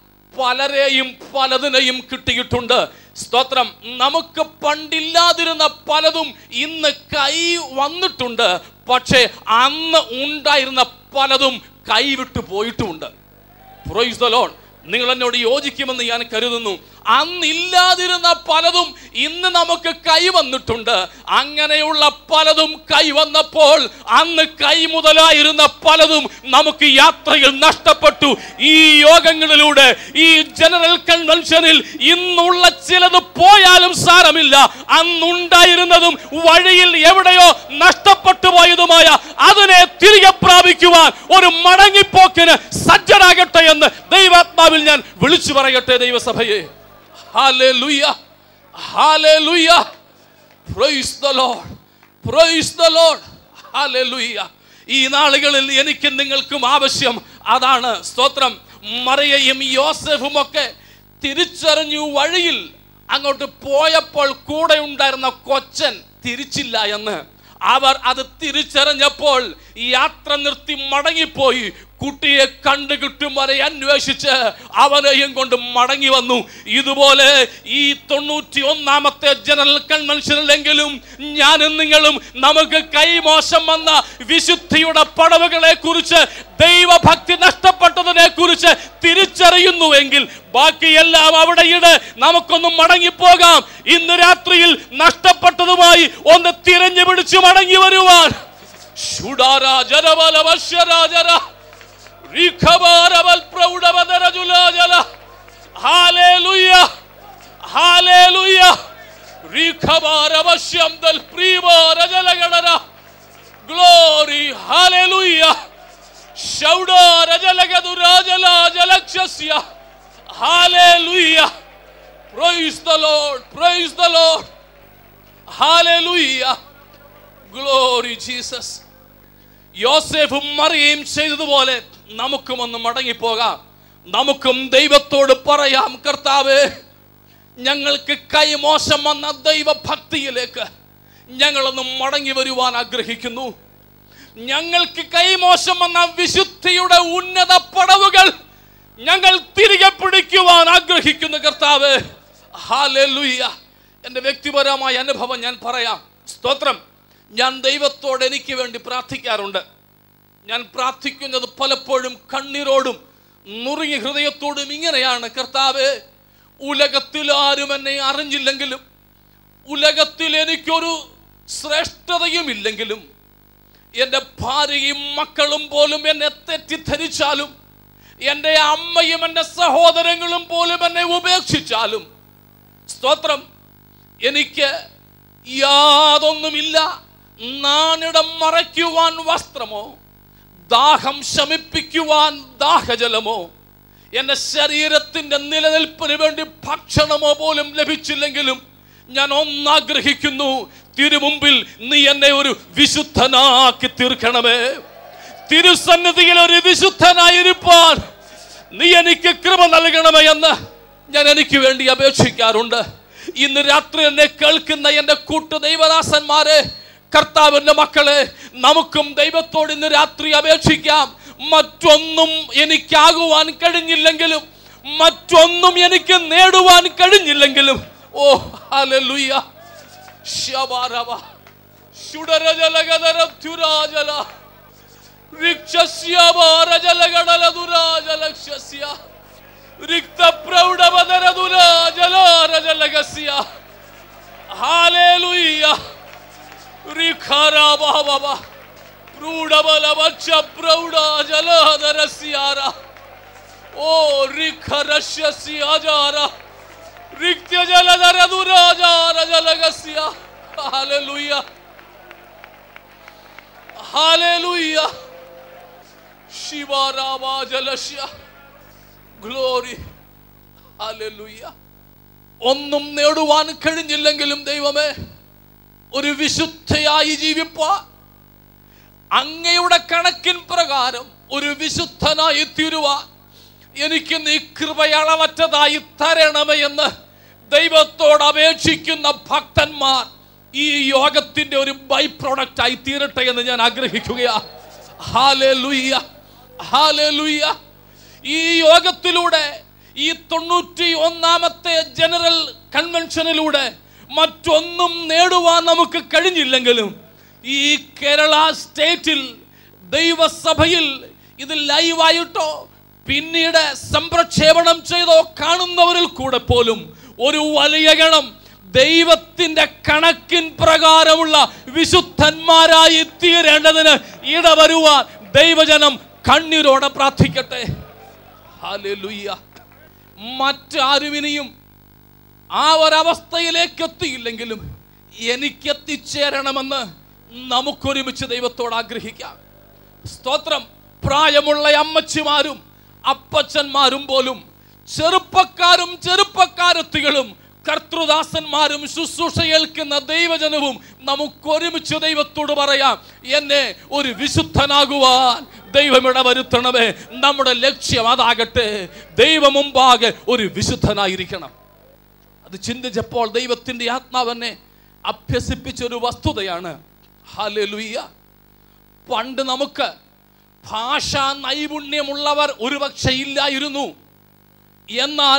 പലരെയും പലതിനെയും കിട്ടിയിട്ടുണ്ട്. സ്തോത്രം. നമുക്ക് പണ്ടില്ലാതിരുന്ന പലതും ഇന്ന് കൈ വന്നിട്ടുണ്ട്. പക്ഷേ അന്ന് ഉണ്ടായിരുന്ന പലതും കൈവിട്ടു പോയിട്ടുമുണ്ട്. Price the Lord. നിങ്ങൾ എന്നോട് യോജിക്കുമെന്ന് ഞാൻ കരുതുന്നു. അന്നില്ലാതിരുന്ന പലതും ഇന്ന് നമുക്ക് കൈവന്നിട്ടുണ്ട്. അങ്ങനെയുള്ള പലതും കൈവന്നപ്പോൾ അന്ന് കൈ മുതലായിരുന്ന പലതും നമുക്ക് യാത്രയിൽ നഷ്ടപ്പെട്ടു. ഈ യോഗങ്ങളിലൂടെ, ഈ ജനറൽ കൺവെൻഷനിൽ ഇന്നുള്ള ചിലത് പോയാലും സാരമില്ല, അന്നുണ്ടായിരുന്നതും വഴിയിൽ എവിടെയോ നഷ്ടപ്പെട്ടു പോയതുമായ അതിനെ തിരികെ പ്രാപിക്കുവാൻ ഒരു മടങ്ങിപ്പോക്കിന് സജ്ജരാകട്ടെ എന്ന് ദൈവാത്മാവിൽ ഞാൻ വിളിച്ചു പറയട്ടെ ദൈവസഭയെ. Hallelujah. Hallelujah. Praise the Lord. Praise the Lord. Hallelujah. ഈ നാളുകളിൽ എനിക്കും നിങ്ങൾക്കും ആവശ്യം അതാണ്. സ്തോത്രം. മറിയയും യോസേഫും ഒക്കെ തിരിച്ചറിഞ്ഞു. വഴിയിൽ അങ്ങോട്ട് പോയപ്പോൾ കൂടെ ഉണ്ടായിരുന്ന കൊച്ചൻ തിരിച്ചില്ല എന്ന്. അവർ അത് തിരിച്ചറിഞ്ഞപ്പോൾ യാത്ര നിർത്തി മടങ്ങിപ്പോയി. കുട്ടിയെ കണ്ടുകിട്ടും വരെ അന്വേഷിച്ച് അവനെയും കൊണ്ട് മടങ്ങി വന്നു. ഇതുപോലെ ഈ 91ാമത്തെ ജനറൽ കൺവെൻഷനിലെങ്കിലും ഞാനും നിങ്ങളും നമുക്ക് കൈമോശം വന്ന വിശുദ്ധിയുടെ പടവുകളെ കുറിച്ച്, ദൈവഭക്തി നഷ്ടപ്പെട്ടതിനെ കുറിച്ച് തിരിച്ചറിയുന്നുവെങ്കിൽ ബാക്കിയെല്ലാം അവിടെയിടെ നമുക്കൊന്ന് മടങ്ങിപ്പോകാം. ഇന്ന് രാത്രിയിൽ നഷ്ടപ്പെട്ടതുമായി ഒന്ന് തിരഞ്ഞു പിടിച്ചു മടങ്ങി വരുവാൻ Rikhabarabal Praudabadara. Hallelujah. Hallelujah. Rikhabarabashyam dal Priva Rajalagadara. Glory. Hallelujah. Shauda Rajalagadu Rajala Jalakshasya. Hallelujah. Praise the Lord. Praise the Lord. Hallelujah. Glory Jesus. യോസേഫും മറിയയും ചെയ്തതുപോലെ നമുക്കും ഒന്ന് മടങ്ങിപ്പോകാം. നമുക്കും ദൈവത്തോട് പറയാം, കർത്താവേ, ഞങ്ങൾക്ക് കൈമോശം വന്ന ദൈവഭക്തിയിലേക്ക് ഞങ്ങളൊന്ന് മടങ്ങി വരുവാൻ ആഗ്രഹിക്കുന്നു. ഞങ്ങൾക്ക് കൈമോശം വന്ന വിശുദ്ധിയുടെ ഉന്നത പടവുകൾ ഞങ്ങൾ തിരികെ പിടിക്കുവാൻ ആഗ്രഹിക്കുന്നു കർത്താവേ. ഹല്ലേലൂയ. എൻ്റെ വ്യക്തിപരമായ അനുഭവം ഞാൻ പറയാം. സ്തോത്രം. ഞാൻ ദൈവത്തോട് എനിക്ക് വേണ്ടി പ്രാർത്ഥിക്കാറുണ്ട്. ഞാൻ പ്രാർത്ഥിക്കുന്നത് പലപ്പോഴും കണ്ണീരോടും നുറുങ്ങിയ ഹൃദയത്തോടും ഇങ്ങനെയാണ്: കർത്താവേ, ഉലകത്തിൽ ആരും എന്നെ അറിഞ്ഞില്ലെങ്കിലും, ഉലകത്തിൽ എനിക്കൊരു ശ്രേഷ്ഠതയും ഇല്ലെങ്കിലും, എൻ്റെ ഭാര്യയും മക്കളും പോലും എന്നെ തെറ്റിദ്ധരിച്ചാലും, എൻ്റെ അമ്മയും എൻ്റെ സഹോദരങ്ങളും പോലും എന്നെ ഉപേക്ഷിച്ചാലും, സ്തോത്രം, എനിക്ക് യാതൊന്നുമില്ല. നാണിടം മറയ്ക്കുവാൻ വസ്ത്രമോ, ദാഹം ശമിപ്പിക്കുവാൻ ദാഹജലമോ, എൻ്റെ ശരീരത്തിൻ്റെ നിലനിൽപ്പിന് വേണ്ടി ഭക്ഷണമോ പോലും ലഭിച്ചില്ലെങ്കിലും ഞാൻ ഒന്നാഗ്രഹിക്കുന്നു: തിരുമുമ്പിൽ നീ എന്നെ ഒരു വിശുദ്ധനാക്കി തീർക്കണമേ. തിരുസന്നിധിയിൽ ഒരു വിശുദ്ധനായിരിക്കാൻ നീ എനിക്ക് കൃപ നൽകണമേ എന്ന് ഞാൻ എനിക്ക് വേണ്ടി അപേക്ഷിക്കാറുണ്ട്. ഇന്ന് രാത്രി എന്നെ കേൾക്കുന്ന എൻ്റെ കൂട്ടു ദൈവദാസന്മാരെ, കർത്താവിൻ്റെ മക്കളെ, നമുക്കും ദൈവത്തോട് ഇന്ന് രാത്രി അപേക്ഷിക്കാം. മറ്റൊന്നും എനിക്കാകുവാൻ കഴിഞ്ഞില്ലെങ്കിലും, മറ്റൊന്നും എനിക്ക് നേടുവാൻ കഴിഞ്ഞില്ലെങ്കിലും, ഓ ഹല്ലേലൂയ, ശബാരവ ശുഡരജലഗദര ധുരാജല റിക്ഷസ്യബാരജലഗടല ദുരാജലക്ഷസ്യ റിക്ത പ്രൗഢവദര ദുരാജലരജലഗസ്യ. ഹല്ലേലൂയ. റിഖാരാബഹവ പ്രൂഢബലവക്ഷ പ്രൗഢജലധരസ്യാര. ഓ റിഖരശ്യസ്യാജാര റിക്ത്യജലധര ദുരാജാരജലഗസ്യ. ഹല്ലേലൂയ. ഹല്ലേലൂയ. ശിവാരാവാജലസ്യ. ഗ്ലോറി. ഹല്ലേലൂയ. ഒന്നും നേടുവാൻ കഴിഞ്ഞില്ലെങ്കിലും ദൈവമേ, ഒരു വിശുദ്ധയായി ജീവിപ്പാൻ, അങ്ങയുടെ കണക്കിൻ പ്രകാരം ഒരു വിശുദ്ധനായി തീരുവാൻ എനിക്ക് നീ കൃപയളവറ്റതായി തരണമേ എന്ന് ദൈവത്തോട് അപേക്ഷിക്കുന്ന ഭക്തന്മാർ ഈ യോഗത്തിന്റെ ഒരു ബൈ പ്രോഡക്റ്റ് ആയി തീരട്ടെ എന്ന് ഞാൻ ആഗ്രഹിക്കുകയാണ്. ഹല്ലേലൂയ. ഹല്ലേലൂയ. ഈ യോഗത്തിലൂടെ, ഈ 91ാമത്തെ ജനറൽ കൺവെൻഷനിലൂടെ മറ്റൊന്നും നേടുവാൻ നമുക്ക് കഴിഞ്ഞില്ലെങ്കിലും, ഈ കേരള സ്റ്റേറ്റിൽ ദൈവസഭയിൽ ഇത് ലൈവായിട്ടോ പിന്നീട് സംപ്രക്ഷേപണം ചെയ്തോ കാണുന്നവരിൽ കൂടെ പോലും ഒരു വലിയ ഗണം ദൈവത്തിന്റെ കണക്കിൻ പ്രകാരമുള്ള വിശുദ്ധന്മാരായി തീരേണ്ടതിന് ഇടവരുവാൻ ദൈവജനം കണ്ണീരോടെ പ്രാർത്ഥിക്കട്ടെ. ഹല്ലേലൂയ. മറ്റാരും ഇനിയും ആ ഒരവസ്ഥയിലേക്ക് എത്തിയില്ലെങ്കിലും എനിക്കെത്തിച്ചേരണമെന്ന് നമുക്കൊരുമിച്ച് ദൈവത്തോട് ആഗ്രഹിക്കാം. സ്തോത്രം. പ്രായമുള്ള അമ്മച്ചിമാരും അപ്പച്ചന്മാരും പോലും, ചെറുപ്പക്കാരും ചെറുപ്പക്കാരത്തികളും കർത്തൃദാസന്മാരും ശുശ്രൂഷ ഏൽക്കുന്ന ദൈവജനവും നമുക്കൊരുമിച്ച് ദൈവത്തോട് പറയാം: എന്നെ ഒരു വിശുദ്ധനാകുവാൻ ദൈവം ഇടവരുത്തണമേ. നമ്മുടെ ലക്ഷ്യം അതാകട്ടെ. ദൈവം മുമ്പാകെ ഒരു വിശുദ്ധനായിരിക്കണം. അത് ചിന്തിച്ചപ്പോൾ ദൈവത്തിൻ്റെ ആത്മാവെന്നെ അഭ്യസിപ്പിച്ചൊരു വസ്തുതയാണ്. ഹല്ലേലൂയ. പണ്ട് നമുക്ക് ഭാഷാ നൈപുണ്യമുള്ളവർ ഒരുപക്ഷെ ഇല്ലായിരുന്നു. എന്നാൽ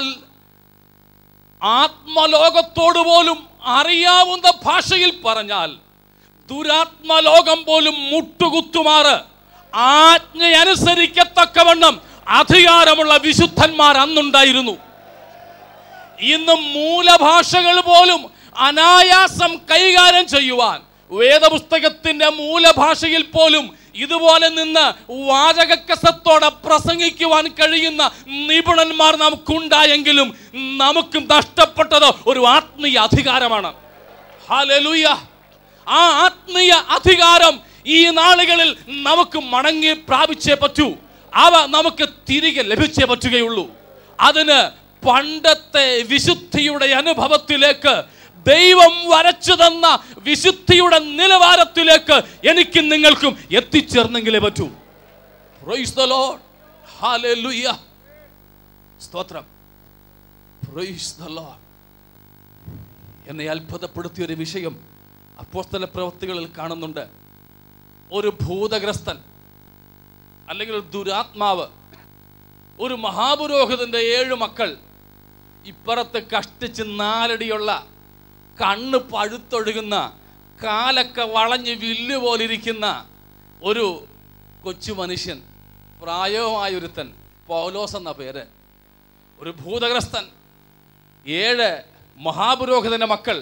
ആത്മലോകത്തോട് പോലും അറിയാവുന്ന ഭാഷയിൽ പറഞ്ഞാൽ ദുരാത്മലോകം പോലും മുട്ടുകുത്തുമാറ് ആജ്ഞയനുസരിക്കത്തക്കവണ്ണം അധികാരമുള്ള വിശുദ്ധന്മാർ അന്നുണ്ടായിരുന്നു. ഇന്ന് മൂലഭാഷകൾ പോലും അനായാസം കൈകാര്യം ചെയ്യുവാൻ, വേദപുസ്തകത്തിന്റെ മൂലഭാഷയിൽ പോലും ഇതുപോലെ നിന്ന് വാചകക്കസത്തോടെ പ്രസംഗിക്കുവാൻ കഴിയുന്ന നിപുണന്മാർ നമുക്കുണ്ടായെങ്കിലും നമുക്കും നഷ്ടപ്പെട്ടത് ഒരു ആത്മീയ അധികാരമാണ്. ഹല്ലേലൂയ! ആ ആത്മീയ അധികാരം ഈ നാളുകളിൽ നമുക്ക് മടങ്ങി പ്രാപിച്ചേ പറ്റൂ. അവ നമുക്ക് തിരികെ ലഭിച്ചേ പറ്റുകയുള്ളൂ. അതിന് പണ്ടത്തെ വിശുദ്ധിയുടെ അനുഭവത്തിലേക്ക്, ദൈവം വരച്ചു തന്ന വിശുദ്ധിയുടെ നിലവാരത്തിലേക്ക് എനിക്കും നിങ്ങൾക്കും എത്തിച്ചേർന്നെങ്കിലേ പറ്റൂ. Praise the Lord. ഹല്ലേലൂയ! സ്തോത്രം. Praise the Lord. എന്നെ അത്ഭുതപ്പെടുത്തിയ ഒരു വിഷയം അപ്പോസ്തല പ്രവൃത്തികളിൽ കാണുന്നുണ്ട്. ഒരു ഭൂതഗ്രസ്തൻ അല്ലെങ്കിൽ ഒരു ദുരാത്മാവ്, ഒരു മഹാപുരോഹിതന്റെ 7 മക്കൾ, ഇപ്പുറത്ത് കഷ്ടിച്ച് 4 അടിയുള്ള, കണ്ണ് പഴുത്തൊഴുകുന്ന, കാലൊക്കെ വളഞ്ഞ് വില്ല് പോലിരിക്കുന്ന ഒരു കൊച്ചു മനുഷ്യൻ, പ്രായമായൊരുത്തൻ, പൗലോസ് എന്ന പേര്, ഒരു ഭൂതഗ്രസ്തൻ, 7 മഹാപുരോഹിതന്റെ മക്കൾ,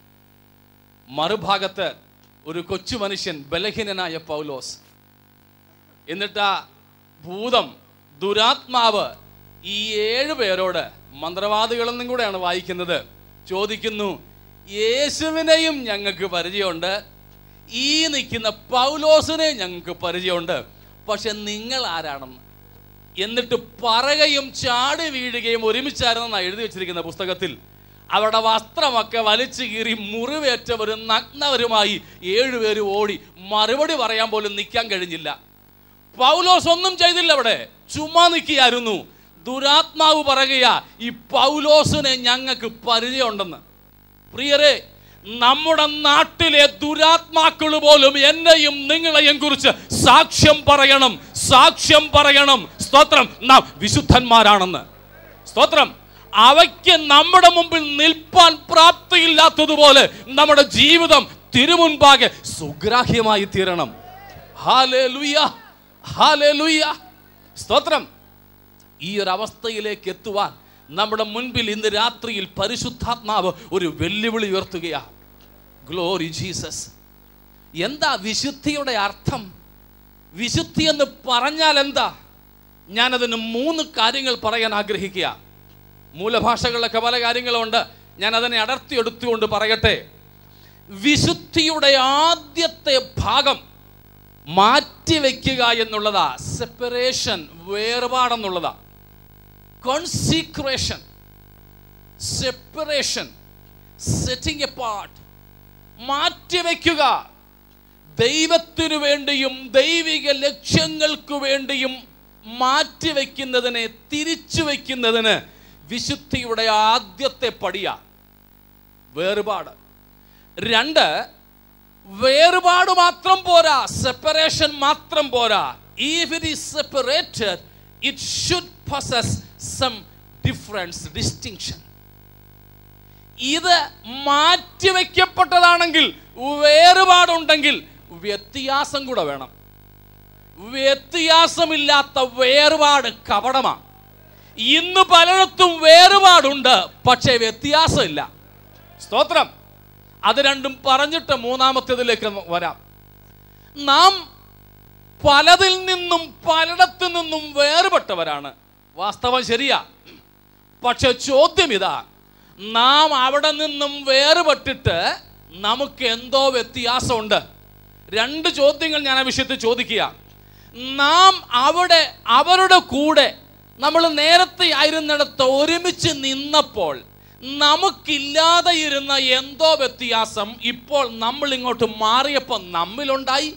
മറുഭാഗത്ത് ഒരു കൊച്ചു മനുഷ്യൻ, ബലഹീനനായ പൗലോസ്. എന്നിട്ട് ആ ഭൂതം, ദുരാത്മാവ് ഈ 7 പേരോട്, മന്ത്രവാദികളെന്നും കൂടെയാണ് വായിക്കുന്നത്, ചോദിക്കുന്നു, യേശുവിനെയും ഞങ്ങൾക്ക് പരിചയമുണ്ട്, ഈ നിൽക്കുന്ന പൗലോസിനെയും ഞങ്ങൾക്ക് പരിചയമുണ്ട്, പക്ഷെ നിങ്ങൾ ആരാണെന്ന്. എന്നിട്ട് പറയുകയും ചാടി വീഴുകയും ഒരുമിച്ചായിരുന്നെന്നാണ് എഴുതി വെച്ചിരിക്കുന്ന പുസ്തകത്തിൽ. അവരുടെ വസ്ത്രമൊക്കെ വലിച്ചു കീറി മുറിവേറ്റവരും നഗ്നവരുമായി 7 പേര് ഓടി. മറുപടി പറയാൻ പോലും നിൽക്കാൻ കഴിഞ്ഞില്ല. പൗലോസ് ഒന്നും ചെയ്തില്ല, അവിടെ ചുമ്മാ നിൽക്കുകയായിരുന്നു. ദുരാത്മാവ് പറയുകയാ, ഈ പൗലോസിനെ ഞങ്ങൾക്ക് പരിചയമുണ്ടെന്ന്. പ്രിയരെ, നമ്മുടെ നാട്ടിലെ ദുരാത്മാക്കൾ പോലും എന്നെയും നിങ്ങളെയും കുറിച്ച് സാക്ഷ്യം പറയണം, സാക്ഷ്യം പറയണം. സ്തോത്രം. നാം വിശുദ്ധന്മാരാണെന്ന്. സ്തോത്രം. അവയ്ക്ക് നമ്മുടെ മുമ്പിൽ നിൽപ്പാൻ പ്രാപ്തിയില്ലാത്തതുപോലെ നമ്മുടെ ജീവിതം തിരുമുൻപാകെ സുഗ്രാഹ്യമായി തീരണം. ഹല്ലേലൂയ! ഹല്ലേലൂയ! സ്തോത്രം. ഈ ഒരു അവസ്ഥയിലേക്ക് എത്തുവാൻ നമ്മുടെ മുൻപിൽ ഇന്ന് രാത്രിയിൽ പരിശുദ്ധാത്മാവ് ഒരു വെല്ലുവിളി ഉയർത്തുകയാണ്. Glory Jesus. എന്താ വിശുദ്ധിയുടെ അർത്ഥം? വിശുദ്ധി എന്ന് പറഞ്ഞാൽ എന്താ? ഞാനതിന് 3 കാര്യങ്ങൾ പറയാൻ ആഗ്രഹിക്കുക. മൂലഭാഷകളിലൊക്കെ പല കാര്യങ്ങളുണ്ട്, ഞാൻ അതിനെ അടർത്തിയെടുത്തുകൊണ്ട് പറയട്ടെ. വിശുദ്ധിയുടെ ആദ്യത്തെ ഭാഗം മാറ്റിവെക്കുക എന്നുള്ളതാ. സെപ്പറേഷൻ, വേർപാടെന്നുള്ളതാ. കോൺസിക്രേഷൻ, സെപ്പറേഷൻ, സെറ്റിംഗ് എപ്പാർട്ട്, മാറ്റിവെക്കുക. ദൈവത്തിനു വേണ്ടിയും ദൈവിക ലക്ഷ്യങ്ങൾക്ക് വേണ്ടിയും മാറ്റിവെക്കുന്നതിനെ തിരിച്ചു വയ്ക്കുന്നതിന് വിശുദ്ധിയുടെ ആദ്യത്തെ പടിയാ വേർപാട്. 2, വേർപാട് മാത്രം പോരാ, സെപ്പറേഷൻ മാത്രം പോരാ. If it is separated, it should possess some difference, distinction. ഇത് മാറ്റിവെക്കപ്പെട്ടതാണെങ്കിൽ, വേർപാടുണ്ടെങ്കിൽ വ്യത്യാസം കൂടെ വേണം. വ്യത്യാസമില്ലാത്ത വേർപാട് കപടമാണ്. ഇന്ന് പലയിടത്തും വേർപാടുണ്ട്, പക്ഷേ വ്യത്യാസമില്ല. സ്തോത്രം. അത് രണ്ടും പറഞ്ഞിട്ട് 3-ാമത്തേതിലേക്ക് വരാം. നാം പലതിൽ നിന്നും പലയിടത്തു നിന്നും വേർപെട്ടവരാണ്. വാസ്തവം ശരിയാ. പക്ഷെ ചോദ്യം ഇതാ, നാം അവിടെ നിന്നും വേർപെട്ടിട്ട് നമുക്ക് എന്തോ വ്യത്യാസമുണ്ട്. 2 ചോദ്യങ്ങൾ ഞാൻ ആ വിഷയത്തിൽ ചോദിക്കുക. നാം അവിടെ അവരുടെ കൂടെ നമ്മൾ നേരത്തെ ആയിരുന്നിടത്ത് ഒരുമിച്ച് നിന്നപ്പോൾ നമുക്കില്ലാതെ ഇരുന്ന എന്തോ വ്യത്യാസം ഇപ്പോൾ നമ്മൾ ഇങ്ങോട്ട് മാറിയപ്പോൾ നമ്മിലുണ്ടായി.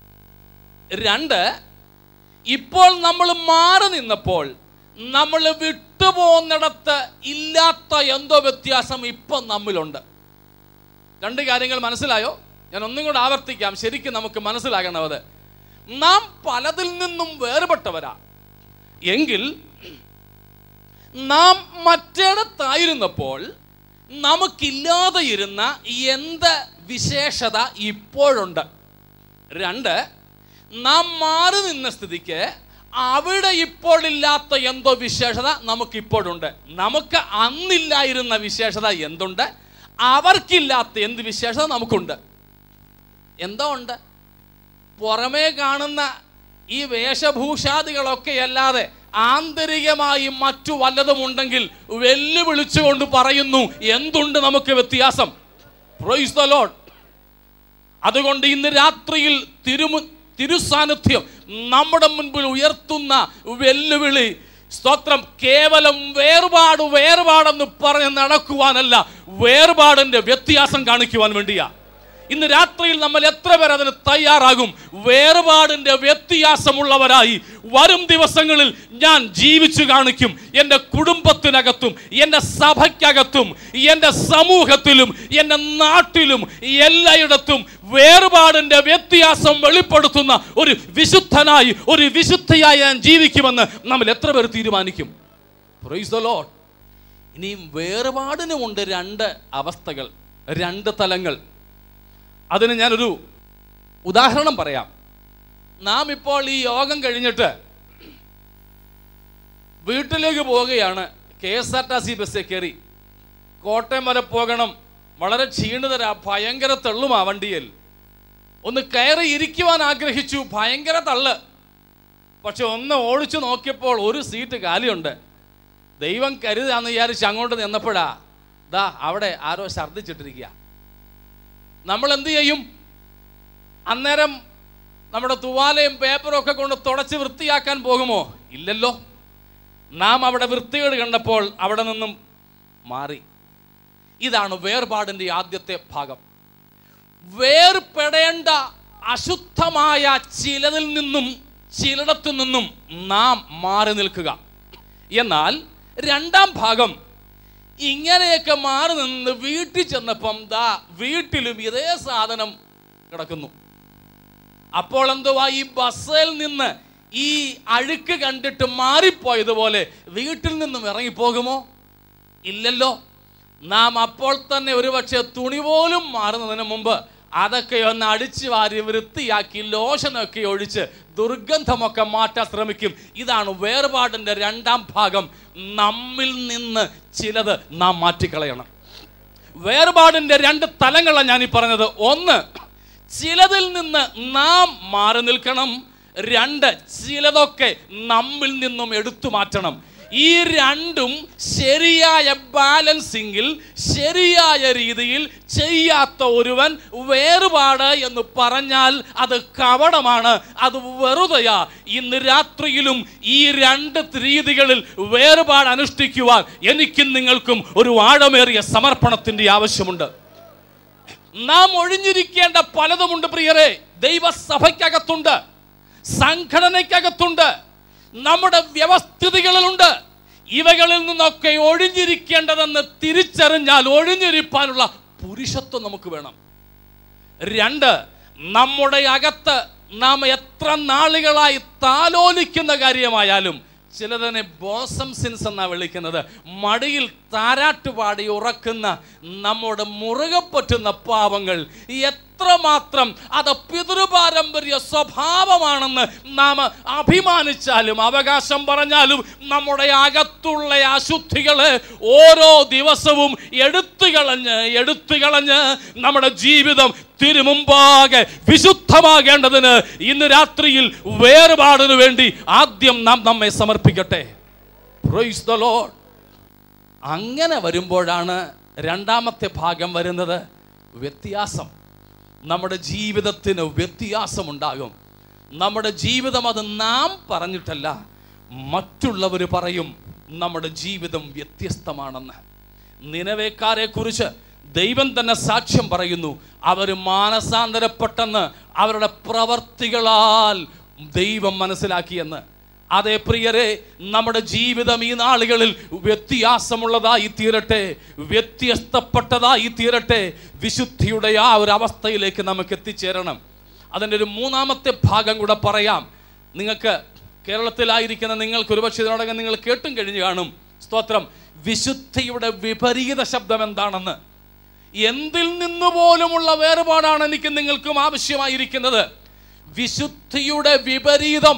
2, ഇപ്പോൾ നമ്മൾ മാറി നിന്നപ്പോൾ നമ്മൾ വിട്ടുപോകുന്നിടത്ത് ഇല്ലാത്ത എന്തോ വ്യത്യാസം ഇപ്പം നമ്മിലുണ്ട്. 2 കാര്യങ്ങൾ മനസ്സിലായോ? ഞാൻ ഒന്നും കൂടെ ആവർത്തിക്കാം, ശരിക്കും നമുക്ക് മനസ്സിലാകണത്. നാം പലതിൽ നിന്നും വേർപെട്ടവരാ എങ്കിൽ നാം മറ്റിടത്തായിരുന്നപ്പോൾ നമുക്കില്ലാതെ ഇരുന്ന എന്ത് വിശേഷത ഇപ്പോഴുണ്ട്. 2, നാം മാറി നിന്ന സ്ഥിതിക്ക് അവിടെ ഇപ്പോൾ ഇല്ലാത്ത എന്തോ വിശേഷത നമുക്കിപ്പോഴുണ്ട്. നമുക്ക് അന്നില്ലായിരുന്ന വിശേഷത എന്തുണ്ട്, അവർക്കില്ലാത്ത എന്ത് വിശേഷത നമുക്കുണ്ട്. എന്തോ ഉണ്ട്. പുറമേ കാണുന്ന ഈ വേഷഭൂഷാദികളൊക്കെ അല്ലാതെ ആന്തരികമായി മറ്റു വല്ലതും ഉണ്ടെങ്കിൽ വെല്ലുവിളിച്ചുകൊണ്ട് പറയുന്നു, എന്തുണ്ട് നമുക്ക് വ്യത്യാസം? Praise the Lord. അതുകൊണ്ട് ഇന്ന് രാത്രിയിൽ തിരുസാന്നിധ്യം നമ്മുടെ മുൻപിൽ ഉയർത്തുന്ന വെല്ലുവിളി, സ്തോത്രം, കേവലം വേർപാടെന്ന് പറഞ്ഞ് നടക്കുവാനല്ല, വേർപാടിന്റെ വ്യത്യാസം കാണിക്കുവാൻ വേണ്ടിയാ. ഇന്ന് രാത്രിയിൽ നമ്മൾ എത്ര പേർ അതിന് തയ്യാറാകും? വേർപാടിന്റെ വ്യത്യാസമുള്ളവരായി വരും ദിവസങ്ങളിൽ ഞാൻ ജീവിച്ചു കാണിക്കും. എൻ്റെ കുടുംബത്തിനകത്തും എൻ്റെ സഭയ്ക്കകത്തും എൻ്റെ സമൂഹത്തിലും എൻ്റെ നാട്ടിലും എല്ലായിടത്തും വേർപാടിന്റെ വ്യത്യാസം വെളിപ്പെടുത്തുന്ന ഒരു വിശുദ്ധനായി, ഒരു വിശുദ്ധയായി ഞാൻ ജീവിക്കുമെന്ന് നമ്മൾ എത്ര പേർ തീരുമാനിക്കും? Praise the Lord. ഇനിയും വേർപാടിനുമുണ്ട് രണ്ട് അവസ്ഥകൾ, രണ്ട് തലങ്ങൾ. അതിന് ഞാനൊരു ഉദാഹരണം പറയാം. നാം ഇപ്പോൾ ഈ യോഗം കഴിഞ്ഞിട്ട് വീട്ടിലേക്ക് പോവുകയാണ്. KSRTC ബസ്സിൽ കയറി കോട്ടയം വരെ പോകണം. വളരെ ക്ഷീണിതരാ, ഭയങ്കര തള്ളുമാ വണ്ടിയിൽ. ഒന്ന് കയറി ഇരിക്കുവാൻ ആഗ്രഹിച്ചു, ഭയങ്കര തള്ള്. പക്ഷെ ഒന്ന് ഓടിച്ചു നോക്കിയപ്പോൾ ഒരു സീറ്റ് കാലിയുണ്ട്. ദൈവം കരുതാന്ന് വിചാരിച്ച് അങ്ങോട്ട് നിന്നപ്പോഴാ ദാ അവിടെ ആരോ ഛർദ്ദിച്ചിട്ടിരിക്കുക. നമ്മൾ എന്ത് ചെയ്യും? അന്നേരം നമ്മുടെ തുവാലയും പേപ്പറും ഒക്കെ കൊണ്ട് തുടച്ച് വൃത്തിയാക്കാൻ പോകുമോ? ഇല്ലല്ലോ. നാം അവിടെ വൃത്തികേട് കണ്ടപ്പോൾ അവിടെ നിന്നും മാറി. ഇതാണ് വേർപാടിൻ്റെ ആദ്യത്തെ ഭാഗം. വേർപെടേണ്ട അശുദ്ധമായ ചിലതിൽ നിന്നും ചിലയിടത്തു നിന്നും നാം മാറി നിൽക്കുക. എന്നാൽ രണ്ടാം ഭാഗം, ഇങ്ങനെയൊക്കെ മാറി നിന്ന് വീട്ടിൽ ചെന്നപ്പം ദാ വീട്ടിലും ഇതേ സാധനം കിടക്കുന്നു. അപ്പോൾ എന്തുവാ? ഈ ബസ്സിൽ നിന്ന് ഈ അഴുക്ക് കണ്ടിട്ട് മാറിപ്പോയതുപോലെ വീട്ടിൽ നിന്നും ഇറങ്ങിപ്പോകുമോ? ഇല്ലല്ലോ. നാം അപ്പോൾ തന്നെ ഒരുപക്ഷെ തുണി പോലും മാറുന്നതിന് മുമ്പ് അതൊക്കെ ഒന്ന് അടിച്ചു വാരി വൃത്തിയാക്കി ലോഷനൊക്കെ ഒഴിച്ച് ദുർഗന്ധമൊക്കെ മാറ്റാൻ ശ്രമിക്കും. ഇതാണ് വേർപാടിൻ്റെ രണ്ടാം ഭാഗം. നമ്മിൽ നിന്ന് ചിലത് നാം മാറ്റിക്കളയണം. വേർപാടിൻ്റെ രണ്ട് തലങ്ങളാണ് ഞാനീ പറഞ്ഞത്. ഒന്ന്, ചിലതിൽ നിന്ന് നാം മാറി നിൽക്കണം. രണ്ട്, ചിലതൊക്കെ നമ്മിൽ നിന്നും എടുത്തു മാറ്റണം. ഈ രണ്ടും ശരിയായ ബാലൻസിങ്ങിൽ, ശരിയായ രീതിയിൽ ചെയ്യാത്ത ഒരുവൻ വേർപാട് എന്ന് പറഞ്ഞാൽ അത് കപടമാണ്, അത് വെറുതെയാ. ഇന്ന് രാത്രിയിലും ഈ രണ്ട് രീതികളിൽ വേർപാട് അനുഷ്ഠിക്കുവാൻ എനിക്കും നിങ്ങൾക്കും ഒരു ആഴമേറിയ സമർപ്പണത്തിന്റെ ആവശ്യമുണ്ട്. നാം ഒഴിഞ്ഞിരിക്കേണ്ട പലതുമുണ്ട് പ്രിയരെ. ദൈവസഭയ്ക്കകത്തുണ്ട്, സംഘടനയ്ക്കകത്തുണ്ട്, നമ്മുടെ വ്യവസ്ഥിതികളിലുണ്ട്. ഇവകളിൽ നിന്നൊക്കെ ഒഴിഞ്ഞിരിക്കേണ്ടതെന്ന് തിരിച്ചറിഞ്ഞാൽ ഒഴിഞ്ഞിരിപ്പാനുള്ള പുരുഷത്വം നമുക്ക് വേണം. രണ്ട്, നമ്മുടെ അകത്ത് നാം എത്ര നാളുകളായി താലോലിക്കുന്ന കാര്യമായാലും, ചിലതിനെ ബോസം സിൻസ് എന്നാണ് വിളിക്കുന്നത്, മടിയിൽ താരാട്ടുപാടി ഉറക്കുന്ന നമ്മുടെ മുറുകെ പറ്റുന്ന പാവങ്ങൾ എത്രമാത്രം അത് പിതൃപാരമ്പര്യ സ്വഭാവമാണെന്ന് നാം അഭിമാനിച്ചാലും അവകാശം പറഞ്ഞാലും നമ്മുടെ അകത്തുള്ള അശുദ്ധികളെ ഓരോ ദിവസവും എടുത്തുകളഞ്ഞ് നമ്മുടെ ജീവിതം തിരുമുമ്പാകെ വിശുദ്ധമാകേണ്ടതിന് ഇന്ന് രാത്രിയിൽ വേർപാടിനു വേണ്ടി ആദ്യം നാം നമ്മെ സമർപ്പിക്കട്ടെ. Price the Lord. അങ്ങനെ വരുമ്പോഴാണ് രണ്ടാമത്തെ ഭാഗം വരുന്നത്, വ്യത്യാസം. നമ്മുടെ ജീവിതത്തിന് വ്യത്യാസമുണ്ടാകും. നമ്മുടെ ജീവിതം അത് നാം പറഞ്ഞിട്ടല്ല, മറ്റുള്ളവർ പറയും നമ്മുടെ ജീവിതം വ്യത്യസ്തമാണെന്ന്. നിനവേക്കാരെ കുറിച്ച് ദൈവം തന്നെ സാക്ഷ്യം പറയുന്നു, അവർ മാനസാന്തരപ്പെട്ടെന്ന് അവരുടെ പ്രവർത്തികളാൽ ദൈവം മനസ്സിലാക്കിയെന്ന്. അതേ പ്രിയരെ, നമ്മുടെ ജീവിതം ഈ നാളുകളിൽ വ്യത്യാസമുള്ളതായി തീരട്ടെ, വ്യത്യസ്തപ്പെട്ടതായി തീരട്ടെ. വിശുദ്ധിയുടെ ആ ഒരു അവസ്ഥയിലേക്ക് നമുക്ക് എത്തിച്ചേരണം. അതിൻ്റെ ഒരു മൂന്നാമത്തെ ഭാഗം കൂടെ പറയാം. നിങ്ങൾക്ക് കേരളത്തിലായിരിക്കുന്ന നിങ്ങൾക്ക് ഒരുപക്ഷെ ഇതിനോടകം നിങ്ങൾ കേട്ടും കഴിഞ്ഞു കാണും. സ്തോത്രം. വിശുദ്ധിയുടെ വിപരീത ശബ്ദം എന്താണെന്ന്, എന്തിൽ നിന്ന് പോലുമുള്ള വേർപാടാണ് എനിക്ക് നിങ്ങൾക്കും ആവശ്യമായിരിക്കുന്നത്. വിശുദ്ധിയുടെ വിപരീതം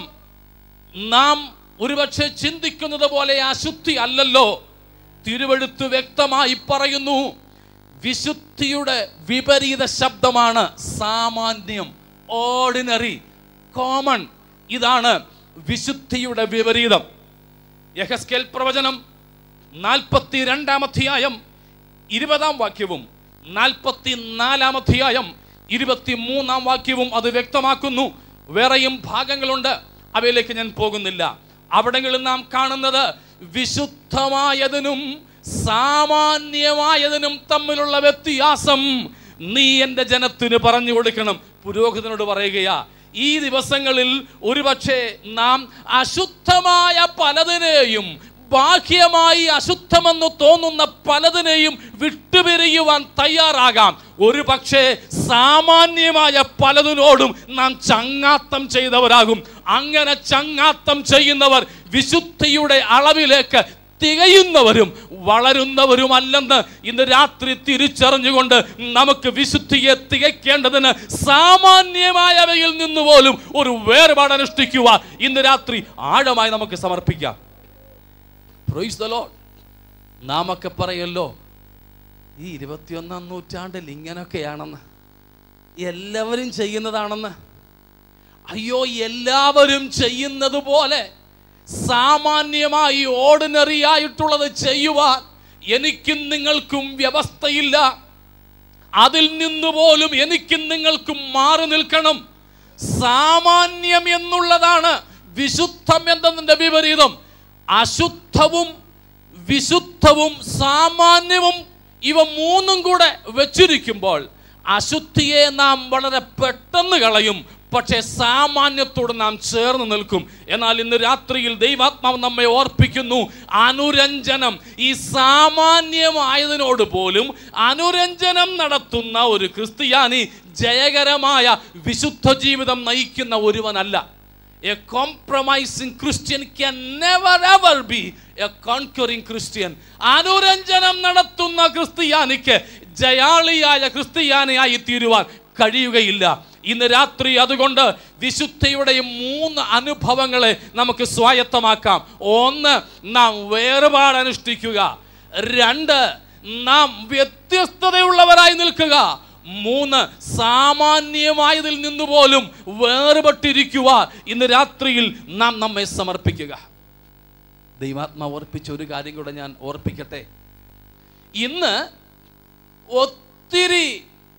നാം ഒരുപക്ഷെ ചിന്തിക്കുന്നത് പോലെ അശുദ്ധി അല്ലല്ലോ. തിരുവെഴുത്ത് വ്യക്തമായി പറയുന്നു, വിശുദ്ധിയുടെ വിപരീത ശബ്ദമാണ് സാമാന്യം, ഓർഡിനറി. കോമൺ. ഇതാണ് വിശുദ്ധിയുടെ വിപരീതം. യെഹെസ്കേൽ പ്രവചനം 42-ാം അധ്യായം 20-ാം വാക്യവും 44-ാം അധ്യായം 23-ാം വാക്യവും അത് വ്യക്തമാക്കുന്നു. വേറെയും ഭാഗങ്ങളുണ്ട്, അവയിലേക്ക് ഞാൻ പോകുന്നില്ല. അവിടങ്ങളിൽ നാം കാണുന്നത് വിശുദ്ധമായതിനും സാമാന്യമായതിനും തമ്മിലുള്ള വ്യത്യാസം നീ എൻ്റെ ജനത്തിന് പറഞ്ഞു കൊടുക്കണം. പുരോഹിതനോട് പറയുകയാ, ഈ ദിവസങ്ങളിൽ ഒരുപക്ഷെ നാം അശുദ്ധമായ പലതിനെയും, ബാഹ്യമായി അശുദ്ധമെന്ന് തോന്നുന്ന പലതിനെയും വിട്ടുപിരിയുവാൻ തയ്യാറാകാം. ഒരു പക്ഷേ സാമാന്യമായ പലതിനോടും നാം ചങ്ങാത്തം ചെയ്തവരാകും. അങ്ങനെ ചങ്ങാത്തം ചെയ്യുന്നവർ വിശുദ്ധിയുടെ അളവിലേക്ക് തികയുന്നവരും വളരുന്നവരുമല്ലെന്ന് ഇന്ന് രാത്രി തിരിച്ചറിഞ്ഞുകൊണ്ട് നമുക്ക് വിശുദ്ധിയെ തികയ്ക്കേണ്ടതിന് സാമാന്യമായവയിൽ നിന്ന് പോലും ഒരു വേർപാട് അനുഷ്ഠിക്കുവാൻ ഇന്ന് രാത്രി ആഴമായി നമുക്ക് സമർപ്പിക്കാം. Praise the Lord. നാമൊക്കെ പറയല്ലോ, ഈ 21-ാം നൂറ്റാണ്ടിൽ ഇങ്ങനൊക്കെയാണെന്ന്, എല്ലാവരും ചെയ്യുന്നതാണെന്ന്. അയ്യോ, എല്ലാവരും ചെയ്യുന്നത് പോലെ സാമാന്യമായി ഓർഡിനറി ആയിട്ടുള്ളത് ചെയ്യുവാൻ എനിക്കും നിങ്ങൾക്കും വ്യവസ്ഥയില്ല. അതിൽ നിന്ന് പോലും എനിക്കും നിങ്ങൾക്കും മാറി നിൽക്കണം. സാമാന്യം എന്നുള്ളതാണ് വിശുദ്ധം എന്നതിൻ്റെ വിപരീതം. അശുദ്ധവും വിശുദ്ധവും സാമാന്യവും ഇവ മൂന്നും കൂടെ വെച്ചിരിക്കുമ്പോൾ അശുദ്ധിയെ നാം വളരെ പെട്ടെന്ന് കളയും, പക്ഷേ സാമാന്യത്തോട് നാം ചേർന്ന് നിൽക്കും. എന്നാൽ ഇന്ന് രാത്രിയിൽ ദൈവാത്മാവ് നമ്മെ ഓർപ്പിക്കുന്നു, അനുരഞ്ജനം, ഈ സാമാന്യമായതിനോട് പോലും അനുരഞ്ജനം നടത്തുന്ന ഒരു ക്രിസ്ത്യാനി ജയകരമായ വിശുദ്ധ ജീവിതം നയിക്കുന്ന ഒരുവനല്ല. A compromising Christian can never ever be a conquering Christian. അനുരഞ്ജനം നടത്തുന്ന ക്രിസ്ത്യാനിക്ക് ജയാളിയായ ക്രിസ്ത്യാനിയായി തീരുവാൻ കഴിയുകയില്ല. ഇന്ന് രാത്രി അതുകൊണ്ട് വിശുദ്ധിയുടെ 3 അനുഭവങ്ങളെ നമുക്ക് സ്വായത്തമാക്കാം. 1, നാം വേർപാട് അനുഷ്ഠിക്കുക. 2, നാം വ്യത്യസ്തതയുള്ളവരായി നിൽക്കുക. 3, സാമാന്യമായതിൽ നിന്ന് പോലും വേർപെട്ടിരിക്കുക. ഇന്ന് രാത്രിയിൽ നാം നമ്മെ സമർപ്പിക്കുക. ദൈവാത്മാവ് ഓർപ്പിച്ച ഒരു കാര്യം കൂടെ ഞാൻ ഓർപ്പിക്കട്ടെ. ഇന്ന് ഒത്തിരി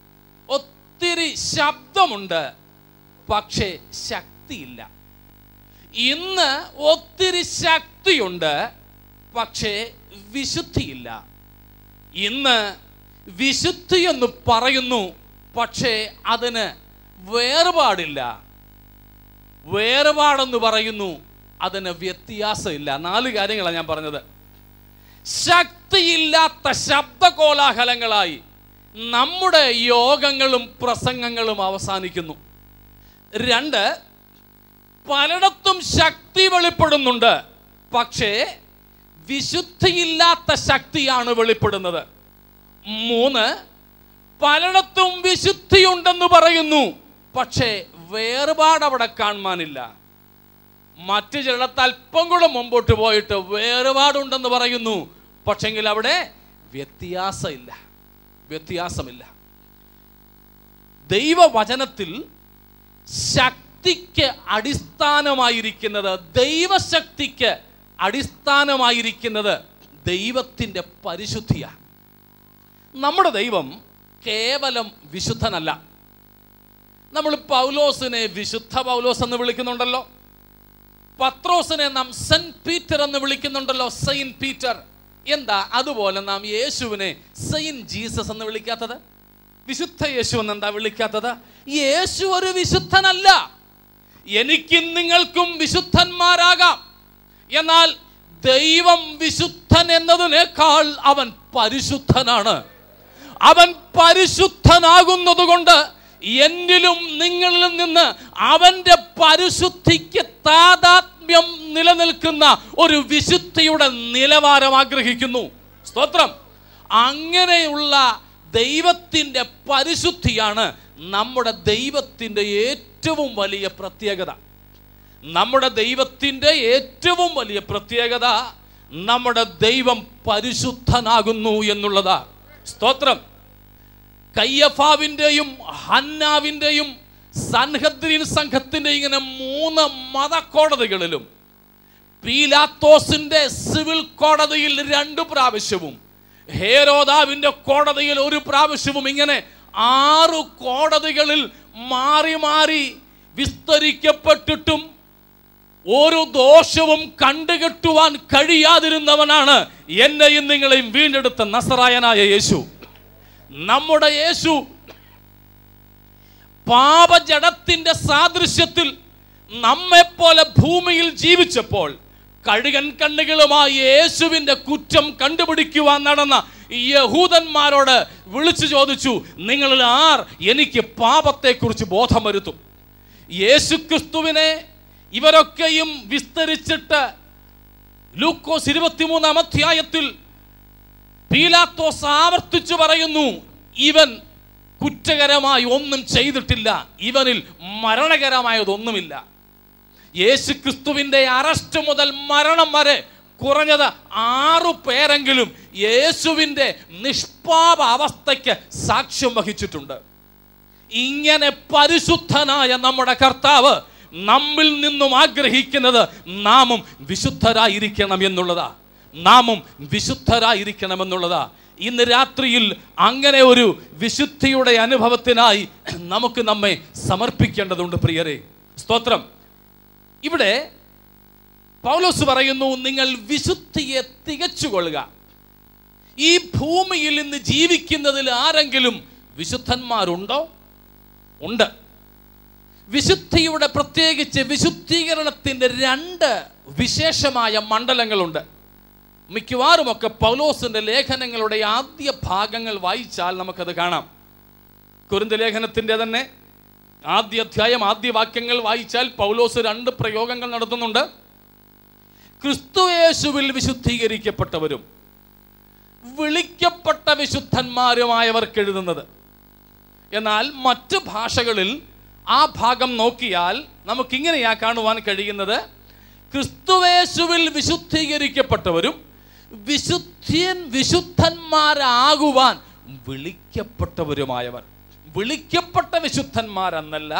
ശബ്ദമുണ്ട്, പക്ഷേ ശക്തിയില്ല. ഇന്ന് ഒത്തിരി ശക്തിയുണ്ട്, പക്ഷേ വിശുദ്ധിയില്ല. ഇന്ന് വിശുദ്ധി എന്ന് പറയുന്നു, പക്ഷേ അതിന് വേർപാടില്ല. വേർപാടെന്ന് പറയുന്നു, അതിന് വ്യത്യാസമില്ല. 4 കാര്യങ്ങളാണ് ഞാൻ പറഞ്ഞത്. ശക്തിയില്ലാത്ത ശബ്ദകോലാഹലങ്ങളായി നമ്മുടെ യോഗങ്ങളും പ്രസംഗങ്ങളും അവസാനിക്കുന്നു. 2, പലയിടത്തും ശക്തി വെളിപ്പെടുന്നുണ്ട്, പക്ഷേ വിശുദ്ധിയില്ലാത്ത ശക്തിയാണ് വെളിപ്പെടുന്നത്. 3, പലയിടത്തും വിശുദ്ധിയുണ്ടെന്ന് പറയുന്നു, പക്ഷേ വേർപാട് അവിടെ കാണുവാനില്ല. മറ്റു ചിലടത്ത് അല്പം കൂടെ മുമ്പോട്ട് പോയിട്ട് വേർപാടുണ്ടെന്ന് പറയുന്നു, പക്ഷെങ്കിൽ അവിടെ വ്യത്യാസമില്ല. ദൈവവചനത്തിൽ ശക്തിക്ക് അടിസ്ഥാനമായിരിക്കുന്നത്, ദൈവശക്തിക്ക് അടിസ്ഥാനമായിരിക്കുന്നത് ദൈവത്തിൻ്റെ പരിശുദ്ധിയാണ്. നമ്മുടെ ദൈവം കേവലം വിശുദ്ധനല്ല. നമ്മൾ പൗലോസിനെ വിശുദ്ധ പൗലോസ് എന്ന് വിളിക്കുന്നുണ്ടല്ലോ. പത്രോസിനെ നാം സെന്റ് പീറ്റർ എന്ന് വിളിക്കുന്നുണ്ടല്ലോ, സെയിന്റ് പീറ്റർ. എന്താ അതുപോലെ നാം യേശുവിനെ സെയിന്റ് ജീസസ് എന്ന് വിളിക്കാത്തത്? വിശുദ്ധ യേശു എന്ന് എന്താ വിളിക്കാത്തത്? യേശു ഒരു വിശുദ്ധനല്ല. എനിക്കും നിങ്ങൾക്കും വിശുദ്ധന്മാരാകാം, എന്നാൽ ദൈവം വിശുദ്ധൻ എന്നതിനേക്കാൾ അവൻ പരിശുദ്ധനാണ്. അവൻ പരിശുദ്ധനാകുന്നത് കൊണ്ട് എന്നിലും നിങ്ങളിലും നിന്ന് അവന്റെ പരിശുദ്ധിക്ക് താദാത്മ്യം നിലനിൽക്കുന്ന ഒരു വിശുദ്ധിയുടെ നിലവാരം ആഗ്രഹിക്കുന്നു. സ്തോത്രം. അങ്ങനെയുള്ള ദൈവത്തിൻ്റെ പരിശുദ്ധിയാണ് നമ്മുടെ ദൈവത്തിൻ്റെ ഏറ്റവും വലിയ പ്രത്യേകത. നമ്മുടെ ദൈവത്തിൻ്റെ ഏറ്റവും വലിയ പ്രത്യേകത നമ്മുടെ ദൈവം പരിശുദ്ധനാകുന്നു എന്നുള്ളതാ. സ്തോത്രം. കയ്യഫാവിൻ്റെയും ഹന്നാവിൻ്റെയും സൻഹദ്രീൻ സംഘത്തിന്റെ ഇങ്ങനെ 3 മതക്കോടതികളിലും പീലാത്തോസിന്റെ സിവിൽ കോടതിയിൽ 2 പ്രാവശ്യവും ഹേരോദാവിന്റെ കോടതിയിൽ 1 പ്രാവശ്യവും ഇങ്ങനെ 6 കോടതികളിൽ മാറി മാറി വിസ്തരിക്കപ്പെട്ടിട്ടും ഒരു ദോഷവും കണ്ടുകെട്ടുവാൻ കഴിയാതിരുന്നവനാണ് എന്നെയും നിങ്ങളെയും വീണ്ടെടുത്ത നസറായനായ യേശു. നമ്മുടെ യേശു പാപജഡത്തിന്റെ സാദൃശ്യത്തിൽ നമ്മെപ്പോലെ ഭൂമിയിൽ ജീവിച്ചപ്പോൾ കഴുകൻ കണ്ണുകളുമായി യേശുവിന്റെ കുറ്റം കണ്ടുപിടിക്കുവാൻ നടന്ന യഹൂദന്മാരോട് വിളിച്ചു ചോദിച്ചു, നിങ്ങളിൽ ആർ എനിക്ക് പാപത്തെക്കുറിച്ച് ബോധം വരുത്തും? യേശു ക്രിസ്തുവിനെ ഇവരൊക്കെയും വിസ്തരിച്ചിട്ട് ലൂക്കോസ് 23-ാം അധ്യായത്തിൽ പീലാത്തോസ് ആവർത്തിച്ചു പറയുന്നു, ഇവൻ കുറ്റകരമായി ഒന്നും ചെയ്തിട്ടില്ല, ഇവനിൽ മരണകരമായതൊന്നുമില്ല. യേശു ക്രിസ്തുവിന്റെ അറസ്റ്റ് മുതൽ മരണം വരെ കുറഞ്ഞത് 6 പേരെങ്കിലും യേശുവിന്റെ നിഷ്പാപ അവസ്ഥയ്ക്ക് സാക്ഷ്യം വഹിച്ചിട്ടുണ്ട്. ഇങ്ങനെ പരിശുദ്ധനായ നമ്മുടെ കർത്താവ് നമ്മിൽ നിന്നും ആഗ്രഹിക്കുന്നത് നാമും വിശുദ്ധരായിരിക്കണം എന്നുള്ളതാ. നാമും വിശുദ്ധരായിരിക്കണം എന്നുള്ളതാ. ഇന്ന് രാത്രിയിൽ അങ്ങനെ ഒരു വിശുദ്ധിയുടെ അനുഭവത്തിനായി നമുക്ക് നമ്മെ സമർപ്പിക്കേണ്ടതുണ്ട് പ്രിയരെ. സ്തോത്രം. ഇവിടെ പൗലോസ് പറയുന്നു, നിങ്ങൾ വിശുദ്ധിയെ തികച്ചുകൊള്ളുക. ഈ ഭൂമിയിൽ ഇന്ന് ജീവിക്കുന്നതിൽ ആരെങ്കിലും വിശുദ്ധന്മാരുണ്ടോ? ഉണ്ട്. വിശുദ്ധിയുടെ പ്രത്യേകിച്ച് വിശുദ്ധീകരണത്തിന്റെ 2 വിശേഷമായ മണ്ഡലങ്ങളുണ്ട്. മിക്കവാറുമൊക്കെ പൗലോസിന്റെ ലേഖനങ്ങളുടെ ആദ്യ ഭാഗങ്ങൾ വായിച്ചാൽ നമുക്കത് കാണാം. കൊരിന്ത്യർ ലേഖനത്തിന്റെ തന്നെ ആദ്യ അധ്യായം ആദ്യ വാക്യങ്ങൾ വായിച്ചാൽ പൗലോസ് 2 പ്രയോഗങ്ങൾ നടത്തുന്നുണ്ട്. ക്രിസ്തുയേശുവിൽ വിശുദ്ധീകരിക്കപ്പെട്ടവരും വിളിക്കപ്പെട്ട വിശുദ്ധന്മാരുമായവർക്ക് എഴുതുന്നത്. എന്നാൽ മറ്റ് ഭാഷകളിൽ ആ ഭാഗം നോക്കിയാൽ നമുക്കിങ്ങനെയാ കാണുവാൻ കഴിയുന്നത്, ക്രിസ്തുയേശുവിൽ വിശുദ്ധീകരിക്കപ്പെട്ടവരും വിശുദ്ധന്മാരാകുവാൻ വിളിക്കപ്പെട്ടവരുമായവർ. വിളിക്കപ്പെട്ട വിശുദ്ധന്മാരെന്നല്ല,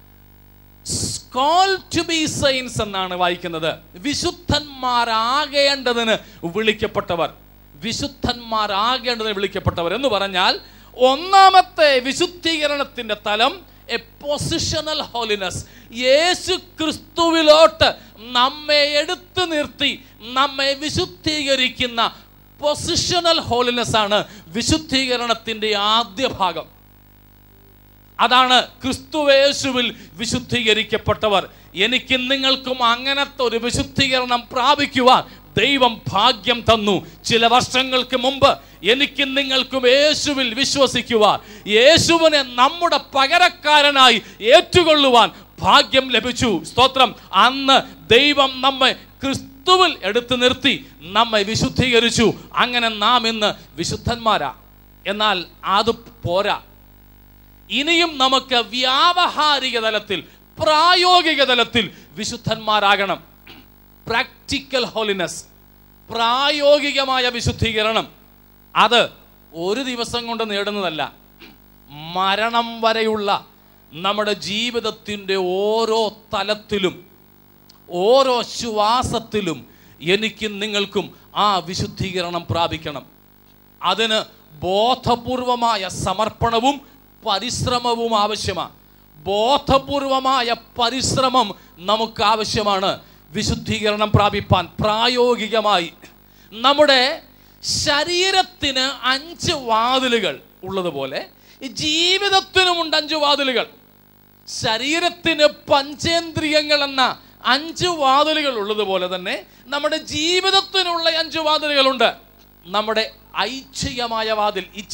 called to be saints എന്നാണ് വായിക്കുന്നത്. വിശുദ്ധന്മാരാകേണ്ടതിന് വിളിക്കപ്പെട്ടവർ. വിശുദ്ധന്മാരാകേണ്ടതിന് വിളിക്കപ്പെട്ടവർ എന്ന് പറഞ്ഞാൽ ഒന്നാമത്തെ വിശുദ്ധീകരണത്തിന്റെ തലം എ പൊസിഷണൽ ഹോളിനെസ്. യേശു ക്രിസ്തുവിലോട്ട് നമ്മെ എടുത്തു നിർത്തി നമ്മെ വിശുദ്ധീകരിക്കുന്ന പൊസിഷണൽ ഹോളിനെസ് ആണ് വിശുദ്ധീകരണത്തിന്റെ ആദ്യ ഭാഗം. അതാണ് ക്രിസ്തുയേശുവിൽ വിശുദ്ധീകരിക്കപ്പെട്ടവർ. എനിക്ക് നിങ്ങൾക്കും അങ്ങനത്തെ ഒരു വിശുദ്ധീകരണം പ്രാപിക്കുവാൻ ദൈവം ഭാഗ്യം തന്നു. ചില വർഷങ്ങൾക്ക് മുമ്പ് എനിക്ക് നിങ്ങൾക്കും യേശുവിൽ വിശ്വസിക്കുവാൻ, യേശുവിനെ നമ്മുടെ പകരക്കാരനായി ഏറ്റുകൊള്ളുവാൻ ഭാഗ്യം ലഭിച്ചു. സ്തോത്രം. അന്ന് ദൈവം നമ്മെ ക്രിസ്തുവിൽ എടുത്തു നിർത്തി നമ്മെ വിശുദ്ധീകരിച്ചു. അങ്ങനെ നാം ഇന്ന് വിശുദ്ധന്മാരാ. എന്നാൽ അത് പോരാ. ഇനിയും നമുക്ക് വ്യാവഹാരിക തലത്തിൽ, പ്രായോഗിക തലത്തിൽ വിശുദ്ധന്മാരാകണം. പ്രാക്ടിക്കൽ ഹോളിനെസ്, പ്രായോഗികമായ വിശുദ്ധീകരണം. അത് ഒരു ദിവസം കൊണ്ട് നേടുന്നതല്ല. മരണം വരെയുള്ള നമ്മുടെ ജീവിതത്തിൻ്റെ ഓരോ തലത്തിലും ഓരോ ശ്വാസത്തിലും എനിക്കും നിങ്ങൾക്കും ആ വിശുദ്ധീകരണം പ്രാപിക്കണം. അതിന് ബോധപൂർവമായ സമർപ്പണവും പരിശ്രമവും ആവശ്യമാണ്. ബോധപൂർവമായ പരിശ്രമം നമുക്ക് ആവശ്യമാണ് വിശുദ്ധീകരണം പ്രാപിപ്പാൻ. പ്രായോഗികമായി നമ്മുടെ ശരീരത്തിന് 5 വാതിലുകൾ ഉള്ളതുപോലെ ജീവിതത്തിനുമുണ്ട് 5 വാതിലുകൾ. ശരീരത്തിന് പഞ്ചേന്ദ്രിയങ്ങൾ എന്ന 5 വാതിലുകൾ ഉള്ളതുപോലെ തന്നെ നമ്മുടെ ജീവിതത്തിനുള്ള 5 വാതിലുകളുണ്ട്. നമ്മുടെ ഐച്ഛികമായ വാതിൽ, ഇച്ഛ.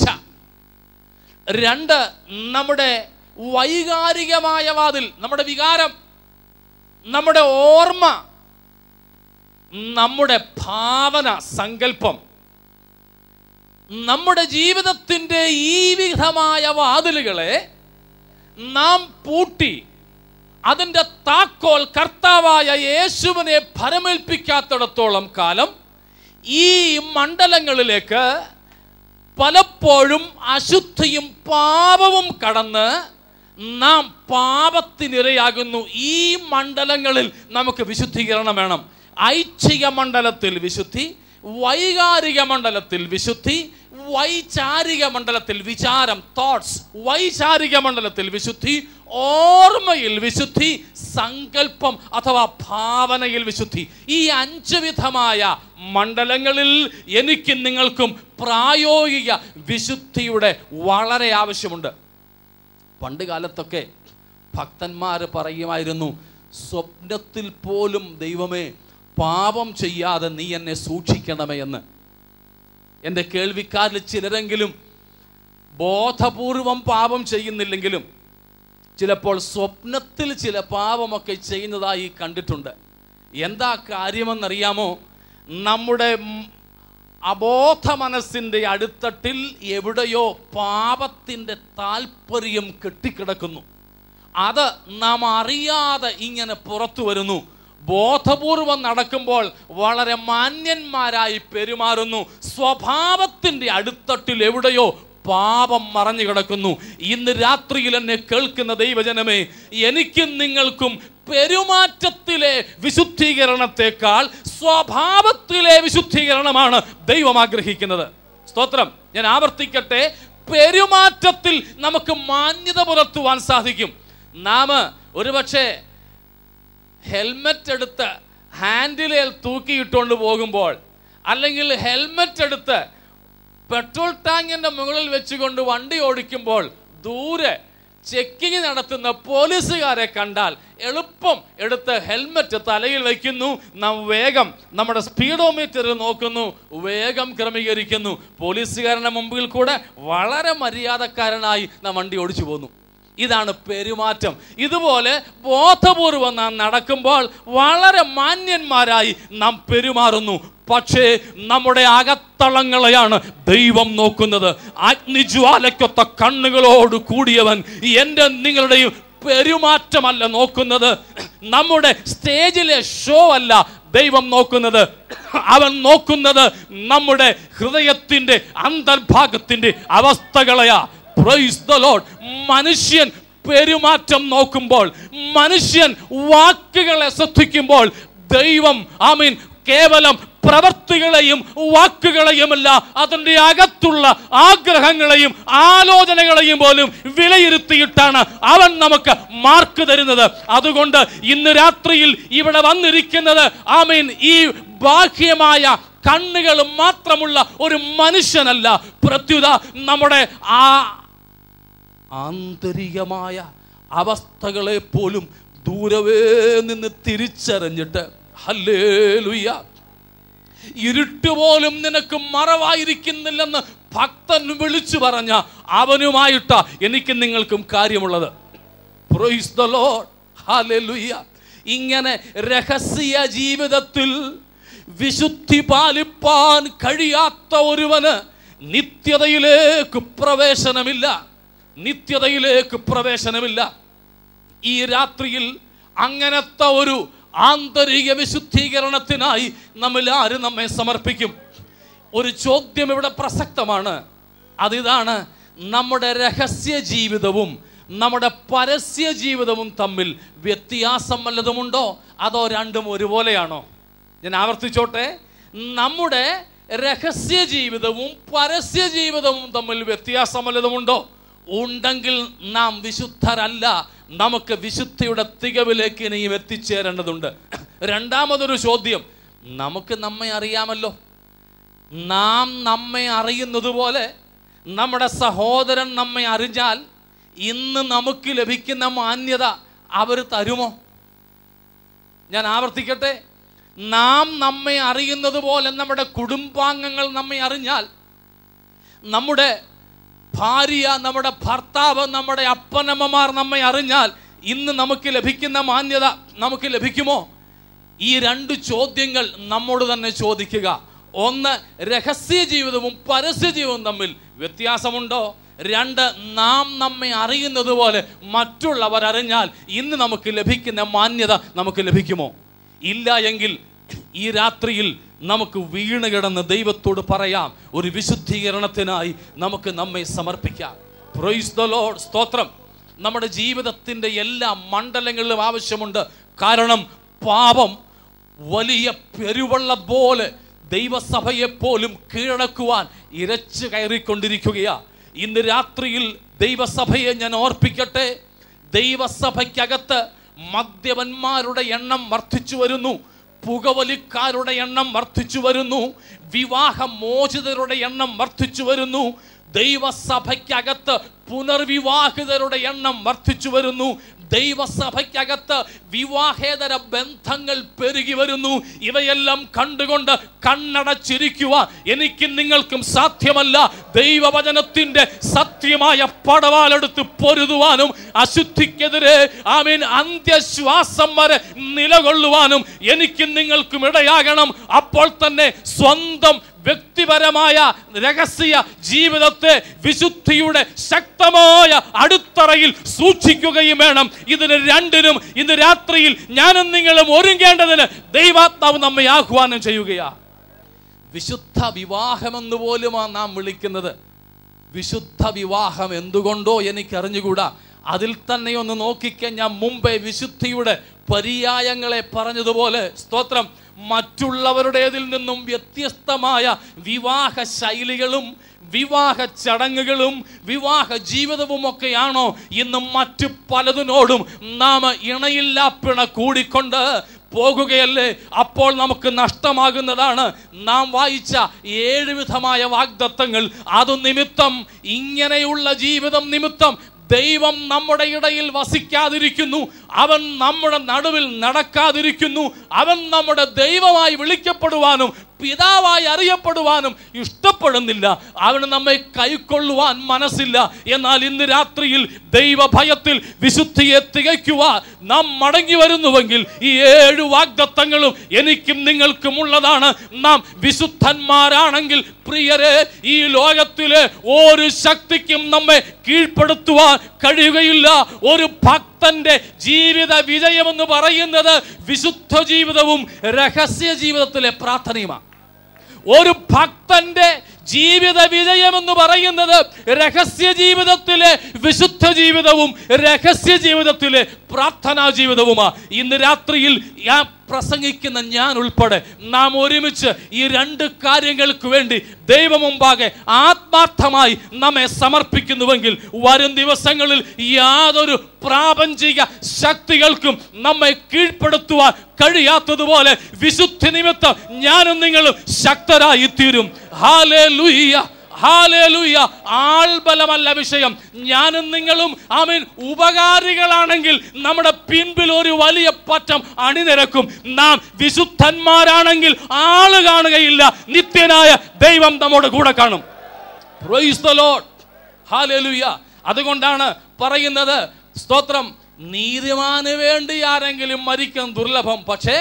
2, നമ്മുടെ വൈകാരികമായ വാതിൽ, നമ്മുടെ വികാരം, നമ്മുടെ ഓർമ്മ, നമ്മുടെ ഭാവന, സങ്കല്പം. നമ്മുടെ ജീവിതത്തിൻ്റെ ഈ വിധമായ വാതിലുകളെ നാം പൂട്ടി അതിൻ്റെ താക്കോൽ കർത്താവായ യേശുവിനെ ഭരമേൽപ്പിക്കാത്തിടത്തോളം കാലം ഈ മണ്ഡലങ്ങളിലേക്ക് പലപ്പോഴും അശുദ്ധിയും പാപവും കടന്ന് നാം പാപത്തിനിരയാകുന്നു. ഈ മണ്ഡലങ്ങളിൽ നമുക്ക് വിശുദ്ധീകരണം വേണം. ഐച്ഛിക മണ്ഡലത്തിൽ വിശുദ്ധി, വൈകാരിക മണ്ഡലത്തിൽ വിശുദ്ധി, വൈചാരിക മണ്ഡലത്തിൽ വിചാരം, തോട്ട്സ്, വൈചാരിക മണ്ഡലത്തിൽ വിശുദ്ധി, ഓർമ്മയിൽ വിശുദ്ധി, സങ്കല്പം അഥവാ ഭാവനയിൽ വിശുദ്ധി. ഈ 5 വിധമായ മണ്ഡലങ്ങളിൽ എനിക്കും നിങ്ങൾക്കും പ്രായോഗിക വിശുദ്ധിയുടെ വളരെ ആവശ്യമുണ്ട്. പണ്ട് കാലത്തൊക്കെ ഭക്തന്മാർ പറയുമായിരുന്നു, സ്വപ്നത്തിൽ പോലും ദൈവമേ പാപം ചെയ്യാതെ നീ എന്നെ സൂക്ഷിക്കണമേ എന്ന്. എൻ്റെ കേൾവിക്കാരിൽ ചിലരെങ്കിലും ബോധപൂർവം പാപം ചെയ്യുന്നില്ലെങ്കിലും ചിലപ്പോൾ സ്വപ്നത്തിൽ ചില പാപമൊക്കെ ചെയ്യുന്നതായി കണ്ടിട്ടുണ്ട്. എന്താ കാര്യമെന്നറിയാമോ? നമ്മുടെ അബോധ മനസ്സിൻ്റെ അടിത്തട്ടിൽ എവിടെയോ പാപത്തിൻ്റെ താല്പര്യം കെട്ടിക്കിടക്കുന്നു. അത് നാം അറിയാതെ ഇങ്ങനെ പുറത്തു വരുന്നു. ബോധപൂർവം നടക്കുമ്പോൾ വളരെ മാന്യന്മാരായി പെരുമാറുന്നു. സ്വഭാവത്തിൻ്റെ അടിത്തട്ടിൽ എവിടെയോ പാപം മറഞ്ഞു കിടക്കുന്നു. ഇന്ന് രാത്രിയിൽ എന്നെ കേൾക്കുന്ന ദൈവജനമേ, എനിക്കും നിങ്ങൾക്കും പെരുമാറ്റത്തിലെ വിശുദ്ധീകരണത്തെക്കാൾ സ്വഭാവത്തിലെ വിശുദ്ധീകരണമാണ് ദൈവം ആഗ്രഹിക്കുന്നത്. സ്തോത്രം. ഞാൻ ആവർത്തിക്കട്ടെ, പെരുമാറ്റത്തിൽ നമുക്ക് മാന്യത പുലർത്തുവാൻ സാധിക്കും. നാം ഒരുപക്ഷെ ഹെൽമെറ്റ് എടുത്ത് ഹാൻഡിലേൽ തൂക്കിയിട്ടുകൊണ്ട് പോകുമ്പോൾ, അല്ലെങ്കിൽ ഹെൽമെറ്റ് എടുത്ത് പെട്രോൾ ടാങ്കിൻ്റെ മുകളിൽ വെച്ചുകൊണ്ട് വണ്ടി ഓടിക്കുമ്പോൾ ദൂരെ ചെക്കിങ് നടത്തുന്ന പോലീസുകാരെ കണ്ടാൽ എളുപ്പം എടുത്ത് ഹെൽമെറ്റ് തലയിൽ വയ്ക്കുന്നു. നാം വേഗം നമ്മുടെ സ്പീഡോമീറ്ററിൽ നോക്കുന്നു, വേഗം ക്രമീകരിക്കുന്നു. പോലീസുകാരൻ്റെ മുമ്പിൽ കൂടെ വളരെ മര്യാദക്കാരനായി നാം വണ്ടി ഓടിച്ചു പോന്നു. ഇതാണ് പെരുമാറ്റം. ഇതുപോലെ ബോധപൂർവം നാം നടക്കുമ്പോൾ വളരെ മാന്യന്മാരായി നാം പെരുമാറുന്നു. പക്ഷേ നമ്മുടെ അകത്തളങ്ങളെയാണ് ദൈവം നോക്കുന്നത്. അഗ്നിജ്വാലയ്ക്കൊത്ത കണ്ണുകളോട് കൂടിയവൻ എൻ്റെ നിങ്ങളുടെയും പെരുമാറ്റമല്ല നോക്കുന്നത്. നമ്മുടെ സ്റ്റേജിലെ ഷോ അല്ല ദൈവം നോക്കുന്നത്. അവൻ നോക്കുന്നത് നമ്മുടെ ഹൃദയത്തിൻ്റെ അന്തർഭാഗത്തിൻ്റെ അവസ്ഥകളെയാ. Praise the Lord. മനുഷ്യൻ പെരുമാറ്റം നോക്കുമ്പോൾ, മനുഷ്യൻ വാക്കുകളെ ശ്രദ്ധിക്കുമ്പോൾ, ദൈവം കേവലം പ്രവൃത്തികളെയും വാക്കുകളെയുമല്ല, അതിൻ്റെ അകത്തുള്ള ആഗ്രഹങ്ങളെയും ആലോചനകളെയും പോലും വിലയിരുത്തിയിട്ടാണ് അവൻ നമുക്ക് മാർക്ക് തരുന്നത്. അതുകൊണ്ട് ഇന്ന് രാത്രിയിൽ ഇവിടെ വന്നിരിക്കുന്നത് ഈ ബാഹ്യമായ കണ്ണുകൾ മാത്രമുള്ള ഒരു മനുഷ്യനല്ല, പ്രത്യുത നമ്മുടെ ആന്തരികമായ അവസ്ഥകളെ പോലും ദൂരവേ നിന്ന് തിരിച്ചറിഞ്ഞിട്ട്, ഹല്ലേലൂയ, ഇരുട്ട് പോലും നിനക്ക് മറവായിരിക്കുന്നില്ലെന്ന് ഭക്തൻ വിളിച്ചു പറഞ്ഞ അവനുമായിട്ടാ എനിക്ക് നിങ്ങൾക്കും കാര്യമുള്ളത്. Praise the Lord, hallelujah. ഇങ്ങനെ രഹസ്യ ജീവിതത്തിൽ വിശുദ്ധി പാലിപ്പാൻ കഴിയാത്ത ഒരുവന് നിത്യതയിലേക്ക് പ്രവേശനമില്ല. നിത്യതയിലേക്ക് പ്രവേശനമില്ല. ഈ രാത്രിയിൽ അങ്ങനത്തെ ഒരു ആന്തരിക വിശുദ്ധീകരണത്തിനായി നമ്മിലാരും നമ്മെ സമർപ്പിക്കും. ഒരു ചോദ്യം ഇവിടെ പ്രസക്തമാണ്. അതിതാണ്, നമ്മുടെ രഹസ്യ ജീവിതവും നമ്മുടെ പരസ്യ ജീവിതവും തമ്മിൽ വ്യത്യാസം വല്ലതുമുണ്ടോ, അതോ രണ്ടും ഒരുപോലെയാണോ? ഞാൻ ആവർത്തിച്ചോട്ടെ, നമ്മുടെ രഹസ്യ ജീവിതവും പരസ്യ ജീവിതവും തമ്മിൽ വ്യത്യാസം വല്ലതുമുണ്ടോ? ഉണ്ടെങ്കിൽ നാം വിശുദ്ധരല്ല. നമുക്ക് വിശുദ്ധിയുടെ തികവിലേക്ക് ഇനിയും എത്തിച്ചേരേണ്ടതുണ്ട്. രണ്ടാമതൊരു ചോദ്യം, നമുക്ക് നമ്മെ അറിയാമല്ലോ. നാം നമ്മെ അറിയുന്നത് പോലെ നമ്മുടെ സഹോദരൻ നമ്മെ അറിഞ്ഞാൽ ഇന്ന് നമുക്ക് ലഭിക്കുന്ന മാന്യത അവർ തരുമോ? ഞാൻ ആവർത്തിക്കട്ടെ, നാം നമ്മെ അറിയുന്നത് പോലെ നമ്മുടെ കുടുംബാംഗങ്ങൾ നമ്മെ അറിഞ്ഞാൽ, നമ്മുടെ ഭാര്യ, നമ്മുടെ ഭർത്താവ്, നമ്മുടെ അപ്പനമ്മമാർ നമ്മെ അറിഞ്ഞാൽ ഇന്ന് നമുക്ക് ലഭിക്കുന്ന മാന്യത നമുക്ക് ലഭിക്കുമോ? ഈ രണ്ട് ചോദ്യങ്ങൾ നമ്മോട് തന്നെ ചോദിക്കുക. ഒന്ന്, രഹസ്യ ജീവിതവും പരസ്യ ജീവിതവും തമ്മിൽ വ്യത്യാസമുണ്ടോ? രണ്ട്, നാം നമ്മെ അറിയുന്നത് പോലെ മറ്റുള്ളവർ അറിഞ്ഞാൽ ഇന്ന് നമുക്ക് ലഭിക്കുന്ന മാന്യത നമുക്ക് ലഭിക്കുമോ? ഇല്ല എങ്കിൽ ഈ രാത്രിയിൽ നമുക്ക് വീണ് കിടന്ന് ദൈവത്തോട് പറയാം, ഒരു വിശുദ്ധീകരണത്തിനായി നമുക്ക് നമ്മെ സമർപ്പിക്കാം. പ്രൈസ് ദ ലോർഡ്, സ്തോത്രം. നമ്മുടെ ജീവിതത്തിൻ്റെ എല്ലാ മണ്ഡലങ്ങളിലും ആവശ്യമുണ്ട്. കാരണം പാപം വലിയ പെരുവെള്ളം പോലെ ദൈവസഭയെപ്പോലും കീഴടക്കുവാൻ ഇരച്ചു കയറിക്കൊണ്ടിരിക്കുകയാണ്. ഇന്ന് രാത്രിയിൽ ദൈവസഭയെ ഞാൻ ഓർപ്പിക്കട്ടെ, ദൈവസഭയ്ക്കകത്ത് മദ്യപന്മാരുടെ എണ്ണം വർദ്ധിച്ചു വരുന്നു, പുകവലിക്കാരുടെ എണ്ണം വർദ്ധിച്ചു വരുന്നു, വിവാഹമോചിതരുടെ എണ്ണം വർദ്ധിച്ചു വരുന്നു, ദൈവസഭയ്ക്കകത്ത് പുനർവിവാഹിതരുടെ എണ്ണം വർദ്ധിച്ചു വരുന്നു, ദൈവസഭയ്ക്കകത്ത് വിവാഹേതര ബന്ധങ്ങൾ പെരുകി വരുന്നു. ഇവയെല്ലാം കണ്ടുകൊണ്ട് കണ്ണടച്ചിരിക്കുവാൻ എനിക്കും നിങ്ങൾക്കും സാധ്യമല്ല. ദൈവവചനത്തിന്റെ സത്യമായ പടവാലെടുത്ത് പൊരുതുവാനും അശുദ്ധിക്കെതിരെ അന്ത്യശ്വാസം വരെ നിലകൊള്ളുവാനും എനിക്കും നിങ്ങൾക്കും ഇടയാകണം. അപ്പോൾ തന്നെ സ്വന്തം വ്യക്തിപരമായ രഹസ്യ ജീവിതത്തെ വിശുദ്ധിയുടെ ശക്തമായ അടിത്തറയിൽ സൂക്ഷിക്കുകയും വേണം. ഇതിന് രണ്ടിനും ഇന്ന് രാത്രിയിൽ ഞാനും നിങ്ങളും ഒരുങ്ങേണ്ടതിന് ദൈവാത്മാവ് നമ്മെ ആഹ്വാനം ചെയ്യുകയാണ്. വിശുദ്ധ വിവാഹമെന്ന് പോലുമാണ് നാം വിളിക്കുന്നത്. വിശുദ്ധ വിവാഹം എന്തുകൊണ്ടോ എനിക്കറിഞ്ഞുകൂടാ. അതിൽ തന്നെ ഒന്ന് നോക്കിക്കഴിഞ്ഞാൽ മുമ്പേ വിശുദ്ധിയുടെ പര്യായങ്ങളെ പറഞ്ഞതുപോലെ, സ്തോത്രം, മറ്റുള്ളവരുടേതിൽ നിന്നും വ്യത്യസ്തമായ വിവാഹ ശൈലികളും വിവാഹ ചടങ്ങുകളും വിവാഹ ജീവിതവും ഒക്കെയാണോ ഇന്ന് മറ്റു പലതിനോടും നാം ഇണയില്ലാപ്പിണ കൂടിക്കൊണ്ട് പോകുകയല്ലേ? അപ്പോൾ നമുക്ക് നഷ്ടമാകുന്നതാണ് നാം വായിച്ച 7 വിധമായ വാഗ്ദത്തങ്ങൾ. അത് നിമിത്തം, ഇങ്ങനെയുള്ള ജീവിതം നിമിത്തം ദൈവം നമ്മുടെ ഇടയിൽ വസിക്കാതിരിക്കുന്നു, അവൻ നമ്മുടെ നടുവിൽ നടക്കാതിരിക്കുന്നു, അവൻ നമ്മുടെ ദൈവമായി വിളിക്കപ്പെടുവാനും പിതാവായി അറിയപ്പെടുവാനും ഇഷ്ടപ്പെടുന്നില്ല, അവന് നമ്മെ കൈക്കൊള്ളുവാൻ മനസ്സില്ല. എന്നാൽ ഇന്ന് രാത്രിയിൽ ദൈവഭയത്തിൽ വിശുദ്ധിയെ തികയ്ക്കുവാൻ നാം മടങ്ങി വരുന്നുവെങ്കിൽ ഈ 7 വാഗ്ദത്തങ്ങളും എനിക്കും നിങ്ങൾക്കും ഉള്ളതാണ്. നാം വിശുദ്ധന്മാരാണെങ്കിൽ പ്രിയരെ, ഈ ലോകത്തിലെ ഒരു ശക്തിക്കും നമ്മെ കീഴ്പ്പെടുത്തുവാൻ കഴിയുകയില്ല. ഒരു ഭക്തന്റെ ജീവിത വിജയമെന്ന് പറയുന്നത് വിശുദ്ധ ജീവിതവും രഹസ്യ ജീവിതത്തിലെ പ്രാർത്ഥനയുമാണ്. ഒരു ഭക്തന്റെ ജീവിത വിജയമെന്ന് പറയുന്നത് രഹസ്യ ജീവിതത്തിലെ വിശുദ്ധ ജീവിതവും രഹസ്യ ജീവിതത്തിലെ പ്രാർത്ഥനാ ജീവിതവുമാണ്. ഇന്ന് രാത്രിയിൽ പ്രസംഗിക്കുന്ന ഞാൻ ഉൾപ്പെടെ നാം ഒരുമിച്ച് ഈ 2 കാര്യങ്ങൾക്ക് വേണ്ടി ദൈവമുമ്പാകെ ആത്മാർത്ഥമായി നമ്മെ സമർപ്പിക്കുന്നുവെങ്കിൽ വരും ദിവസങ്ങളിൽ യാതൊരു പ്രാപഞ്ചിക ശക്തികൾക്കും നമ്മെ കീഴ്പ്പെടുത്തുവാൻ കഴിയാത്തതുപോലെ വിശുദ്ധി നിമിത്തം ഞാനും നിങ്ങളും ശക്തരായി തീരും. Hallelujah, hallelujah. ആൾബലമല്ല വിഷയം. ഞാനും നിങ്ങളും ഉപകാരികളാണെങ്കിൽ നമ്മുടെ പിൻപിൽ ഒരു വലിയ പറ്റം അണിനിരക്കും. നാം വിശുദ്ധന്മാരാണെങ്കിൽ ആള് കാണുകയില്ല, നിത്യനായ ദൈവം നമ്മുടെ കൂടെ കാണും. Praise the Lord, hallelujah. അതുകൊണ്ടാണ് പറയുന്നത്, സ്തോത്രം, നീതിമാന് വേണ്ടി ആരെങ്കിലും മരിക്കാൻ ദുർലഭം, പക്ഷേ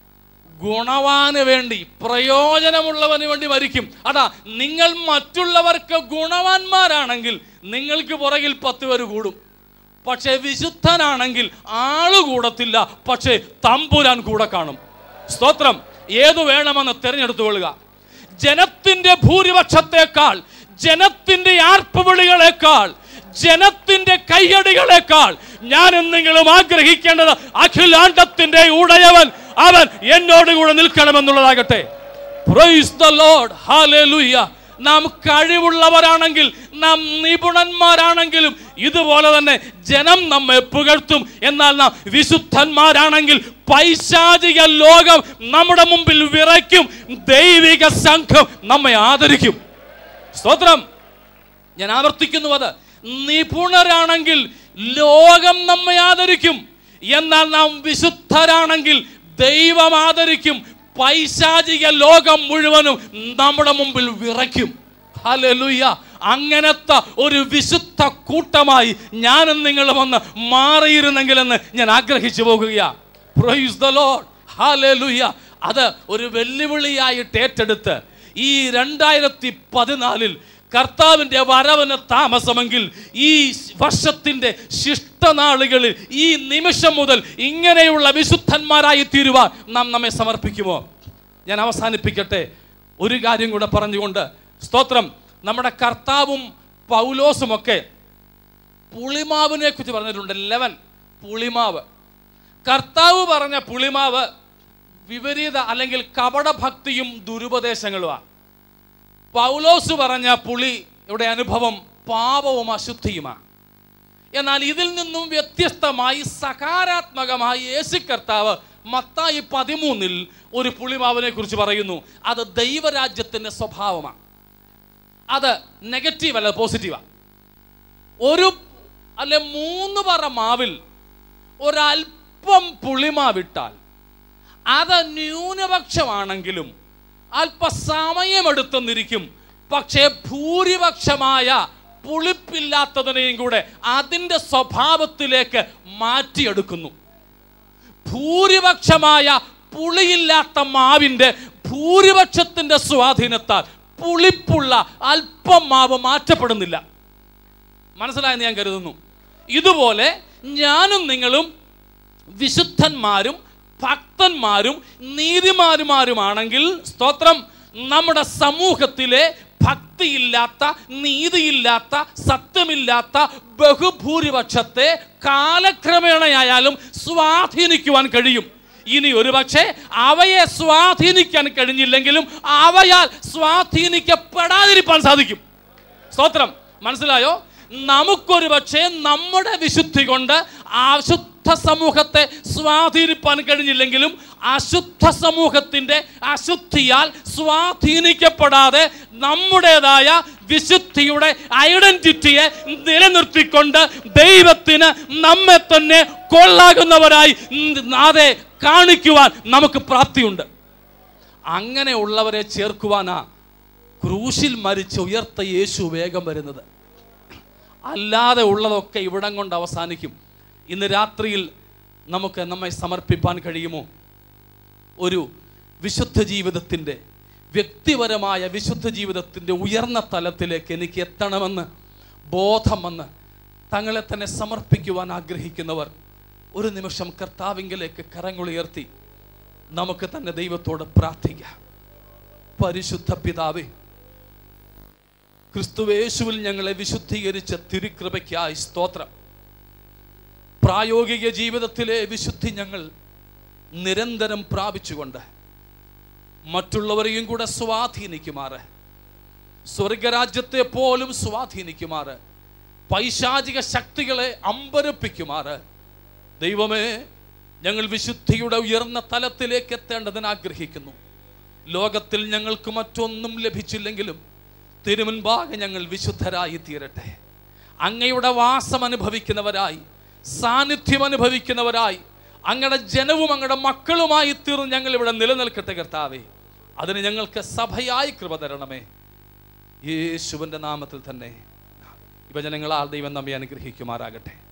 ഗുണവാന് വേണ്ടി, പ്രയോജനമുള്ളവന് വേണ്ടി മരിക്കും. അതാ, നിങ്ങൾ മറ്റുള്ളവർക്ക് ഗുണവാന്മാരാണെങ്കിൽ നിങ്ങൾക്ക് പുറകിൽ 10 പേര് കൂടും. പക്ഷെ വിശുദ്ധനാണെങ്കിൽ ആള് കൂടത്തില്ല, പക്ഷേ തമ്പുരാൻ കൂടെ കാണും. സ്തോത്രം. ഏതു വേണമെന്ന് തിരഞ്ഞെടുത്തുകൊള്ളുക. ജനത്തിന്റെ ഭൂരിപക്ഷത്തെക്കാൾ, ജനത്തിന്റെ ആർപ്പുവിളികളെക്കാൾ, ജനത്തിന്റെ കയ്യടികളെക്കാൾ ഞാനും നിങ്ങളും ആഗ്രഹിക്കേണ്ടത് അഖിലാണ്ടത്തിന്റെ ഉടയവൻ, അവൻ എന്നോട് കൂടെ നിൽക്കണമെന്നുള്ളതാകട്ടെ. Praise the Lord, hallelujah. നാം കഴിവുള്ളവരാണെങ്കിൽ, നാം നിപുണന്മാരാണെങ്കിലും ഇതുപോലെ തന്നെ ജനം നമ്മെ പുകഴ്ത്തും. എന്നാൽ നാം വിശുദ്ധന്മാരാണെങ്കിൽ പൈശാചിക ലോകം നമ്മുടെ മുമ്പിൽ വിറയ്ക്കും, ദൈവിക സംഘം നമ്മെ ആദരിക്കും. സ്തോത്രം. ഞാൻ ആവർത്തിക്കുന്നു, അത് നിപുണരാണെങ്കിൽ ലോകം നമ്മെ ആദരിക്കും. എന്നാൽ നാം വിശുദ്ധരാണെങ്കിൽ ദൈവം ആദരിക്കും. പൈശാചിക ലോകം മുഴുവനും നമ്മുടെ മുമ്പിൽ വിറയ്ക്കും. ഹല്ലേലൂയ. അങ്ങനത്തെ ഒരു വിശുദ്ധ കൂട്ടമായി ഞാനും നിങ്ങളും ഒന്ന് മാറിയിരുന്നെങ്കിലെന്ന് ഞാൻ ആഗ്രഹിച്ചു പോകുകയാണ്. Praise the Lord, hallelujah. അത് ഒരു വെല്ലുവിളിയായിട്ട് ഏറ്റെടുത്ത് ഈ 2014 കർത്താവിൻ്റെ വരവിന് താമസമെങ്കിൽ ഈ വർഷത്തിൻ്റെ ശിഷ്ടനാളുകളിൽ ഈ നിമിഷം മുതൽ ഇങ്ങനെയുള്ള വിശുദ്ധന്മാരായി തീരുവാൻ നാം നമ്മെ സമർപ്പിക്കുമോ? ഞാൻ അവസാനിപ്പിക്കട്ടെ ഒരു കാര്യം കൂടെ പറഞ്ഞുകൊണ്ട്. സ്തോത്രം. നമ്മുടെ കർത്താവും പൗലോസുമൊക്കെ പുളിമാവിനെ കുറിച്ച് പറഞ്ഞിട്ടുണ്ട്. 11 പുളിമാവ്. കർത്താവ് പറഞ്ഞ പുളിമാവ് വിപരീത അല്ലെങ്കിൽ കപടഭക്തിയും ദുരുപദേശങ്ങളുമാണ്. പൗലോസ് പറഞ്ഞ പുളിയുടെ അനുഭവം പാപവും അശുദ്ധിയുമാണ്. എന്നാൽ ഇതിൽ നിന്നും വ്യത്യസ്തമായി സകാരാത്മകമായി യേശു കർത്താവ് മത്തായി 13 ഒരു പുളിമാവിനെ കുറിച്ച് പറയുന്നു. അത് ദൈവരാജ്യത്തിൻ്റെ സ്വഭാവമാണ്. അത് നെഗറ്റീവ് അല്ല, പോസിറ്റീവാണ്. 3 പറ മാവിൽ ഒരൽപ്പം പുളിമാവിട്ടാൽ അത് ന്യൂനപക്ഷമാണെങ്കിലും അല്പസമയമെടുത്തെന്നിരിക്കും. പക്ഷേ ഭൂരിപക്ഷമായ പുളിപ്പില്ലാത്തതിനെയും കൂടെ അതിൻ്റെ സ്വഭാവത്തിലേക്ക് മാറ്റിയെടുക്കുന്നു. ഭൂരിപക്ഷമായ പുളിയില്ലാത്ത മാവിൻ്റെ ഭൂരിപക്ഷത്തിൻ്റെ സ്വാധീനത്താൽ പുളിപ്പുള്ള അല്പം മാവ് മാറ്റപ്പെടുന്നില്ല. മനസ്സിലായെന്ന് ഞാൻ കരുതുന്നു. ഇതുപോലെ ഞാനും നിങ്ങളും വിശുദ്ധന്മാരും ഭക്തന്മാരും നീതിമാന്മാരുമാണെങ്കിൽ, സ്തോത്രം, നമ്മുടെ സമൂഹത്തിലെ ഭക്തിയില്ലാത്ത, നീതിയില്ലാത്ത, സത്യമില്ലാത്ത ബഹുഭൂരിപക്ഷത്തെ കാലക്രമേണയായാലും സ്വാധീനിക്കുവാൻ കഴിയും. ഇനി ഒരുപക്ഷെ അവയെ സ്വാധീനിക്കാൻ കഴിഞ്ഞില്ലെങ്കിലും അവയാൽ സ്വാധീനിക്കപ്പെടാതിരിക്കാൻ സാധിക്കും. സ്തോത്രം, മനസ്സിലായോ? നമുക്കൊരു പക്ഷേ നമ്മുടെ വിശുദ്ധി കൊണ്ട് അശുദ്ധ സമൂഹത്തെ സ്വാധീനിപ്പാൻ കഴിഞ്ഞില്ലെങ്കിലും അശുദ്ധ സമൂഹത്തിൻ്റെ അശുദ്ധിയാൽ സ്വാധീനിക്കപ്പെടാതെ നമ്മുടേതായ വിശുദ്ധിയുടെ ഐഡന്റിറ്റിയെ നിലനിർത്തിക്കൊണ്ട് ദൈവത്തിന് നമ്മെ തന്നെ കൊള്ളാകുന്നവരായി അതെ കാണിക്കുവാൻ നമുക്ക് പ്രാപ്തിയുണ്ട്. അങ്ങനെയുള്ളവരെ ചേർക്കുവാനാ ക്രൂശിൽ മരിച്ച് ഉയർത്ത യേശു വേഗം വരുന്നത്. അല്ലാതെ ഉള്ളതൊക്കെ ഇവിടം കൊണ്ട് അവസാനിക്കും. ഇന്ന് രാത്രിയിൽ നമുക്ക് നമ്മെ സമർപ്പിപ്പാൻ കഴിയുമോ? ഒരു വിശുദ്ധ ജീവിതത്തിൻ്റെ, വ്യക്തിപരമായ വിശുദ്ധ ജീവിതത്തിൻ്റെ ഉയർന്ന തലത്തിലേക്ക് എനിക്ക് എത്തണമെന്ന് ബോധം വന്ന് തങ്ങളെ തന്നെ സമർപ്പിക്കുവാൻ ആഗ്രഹിക്കുന്നവർ ഒരു നിമിഷം കർത്താവിങ്കലേക്ക് കരങ്ങളുയർത്തി നമുക്ക് തന്നെ ദൈവത്തോട് പ്രാർത്ഥിക്കാം. പരിശുദ്ധ പിതാവേ, ക്രിസ്തുവേശുവിൽ ഞങ്ങളെ വിശുദ്ധീകരിച്ച തിരുകൃപയ്ക്കായി സ്തോത്രം. പ്രായോഗിക ജീവിതത്തിലെ വിശുദ്ധി ഞങ്ങൾ നിരന്തരം പ്രാപിച്ചുകൊണ്ട് മറ്റുള്ളവരെയും കൂടെ സ്വാധീനിക്കുമാറ്, സ്വർഗരാജ്യത്തെ പോലും സ്വാധീനിക്കുമാറ്, പൈശാചിക ശക്തികളെ അമ്പരപ്പിക്കുമാറ് ദൈവമേ, ഞങ്ങൾ വിശുദ്ധിയുടെ ഉയർന്ന തലത്തിലേക്ക് എത്തേണ്ടതിന് ആഗ്രഹിക്കുന്നു. ലോകത്തിൽ ഞങ്ങൾക്ക് മറ്റൊന്നും ലഭിച്ചില്ലെങ്കിലും തിരുമുൻപാകെ ഞങ്ങൾ വിശുദ്ധരായി തീരട്ടെ. അങ്ങയുടെ വാസം അനുഭവിക്കുന്നവരായി, സാന്നിധ്യം അനുഭവിക്കുന്നവരായി, അങ്ങയുടെ ജനവും അങ്ങയുടെ മക്കളുമായി തീർന്ന് ഞങ്ങൾ ഇവിടെ നിലനിൽക്കട്ടെ കർത്താവേ. അതിന് ഞങ്ങൾക്ക് സഭയായി കൃപ തരണമേ. യേശുവിൻ്റെ നാമത്തിൽ തന്നെ. യുവജനങ്ങളാൽ ദൈവം നമ്മെ അനുഗ്രഹിക്കുമാറാകട്ടെ.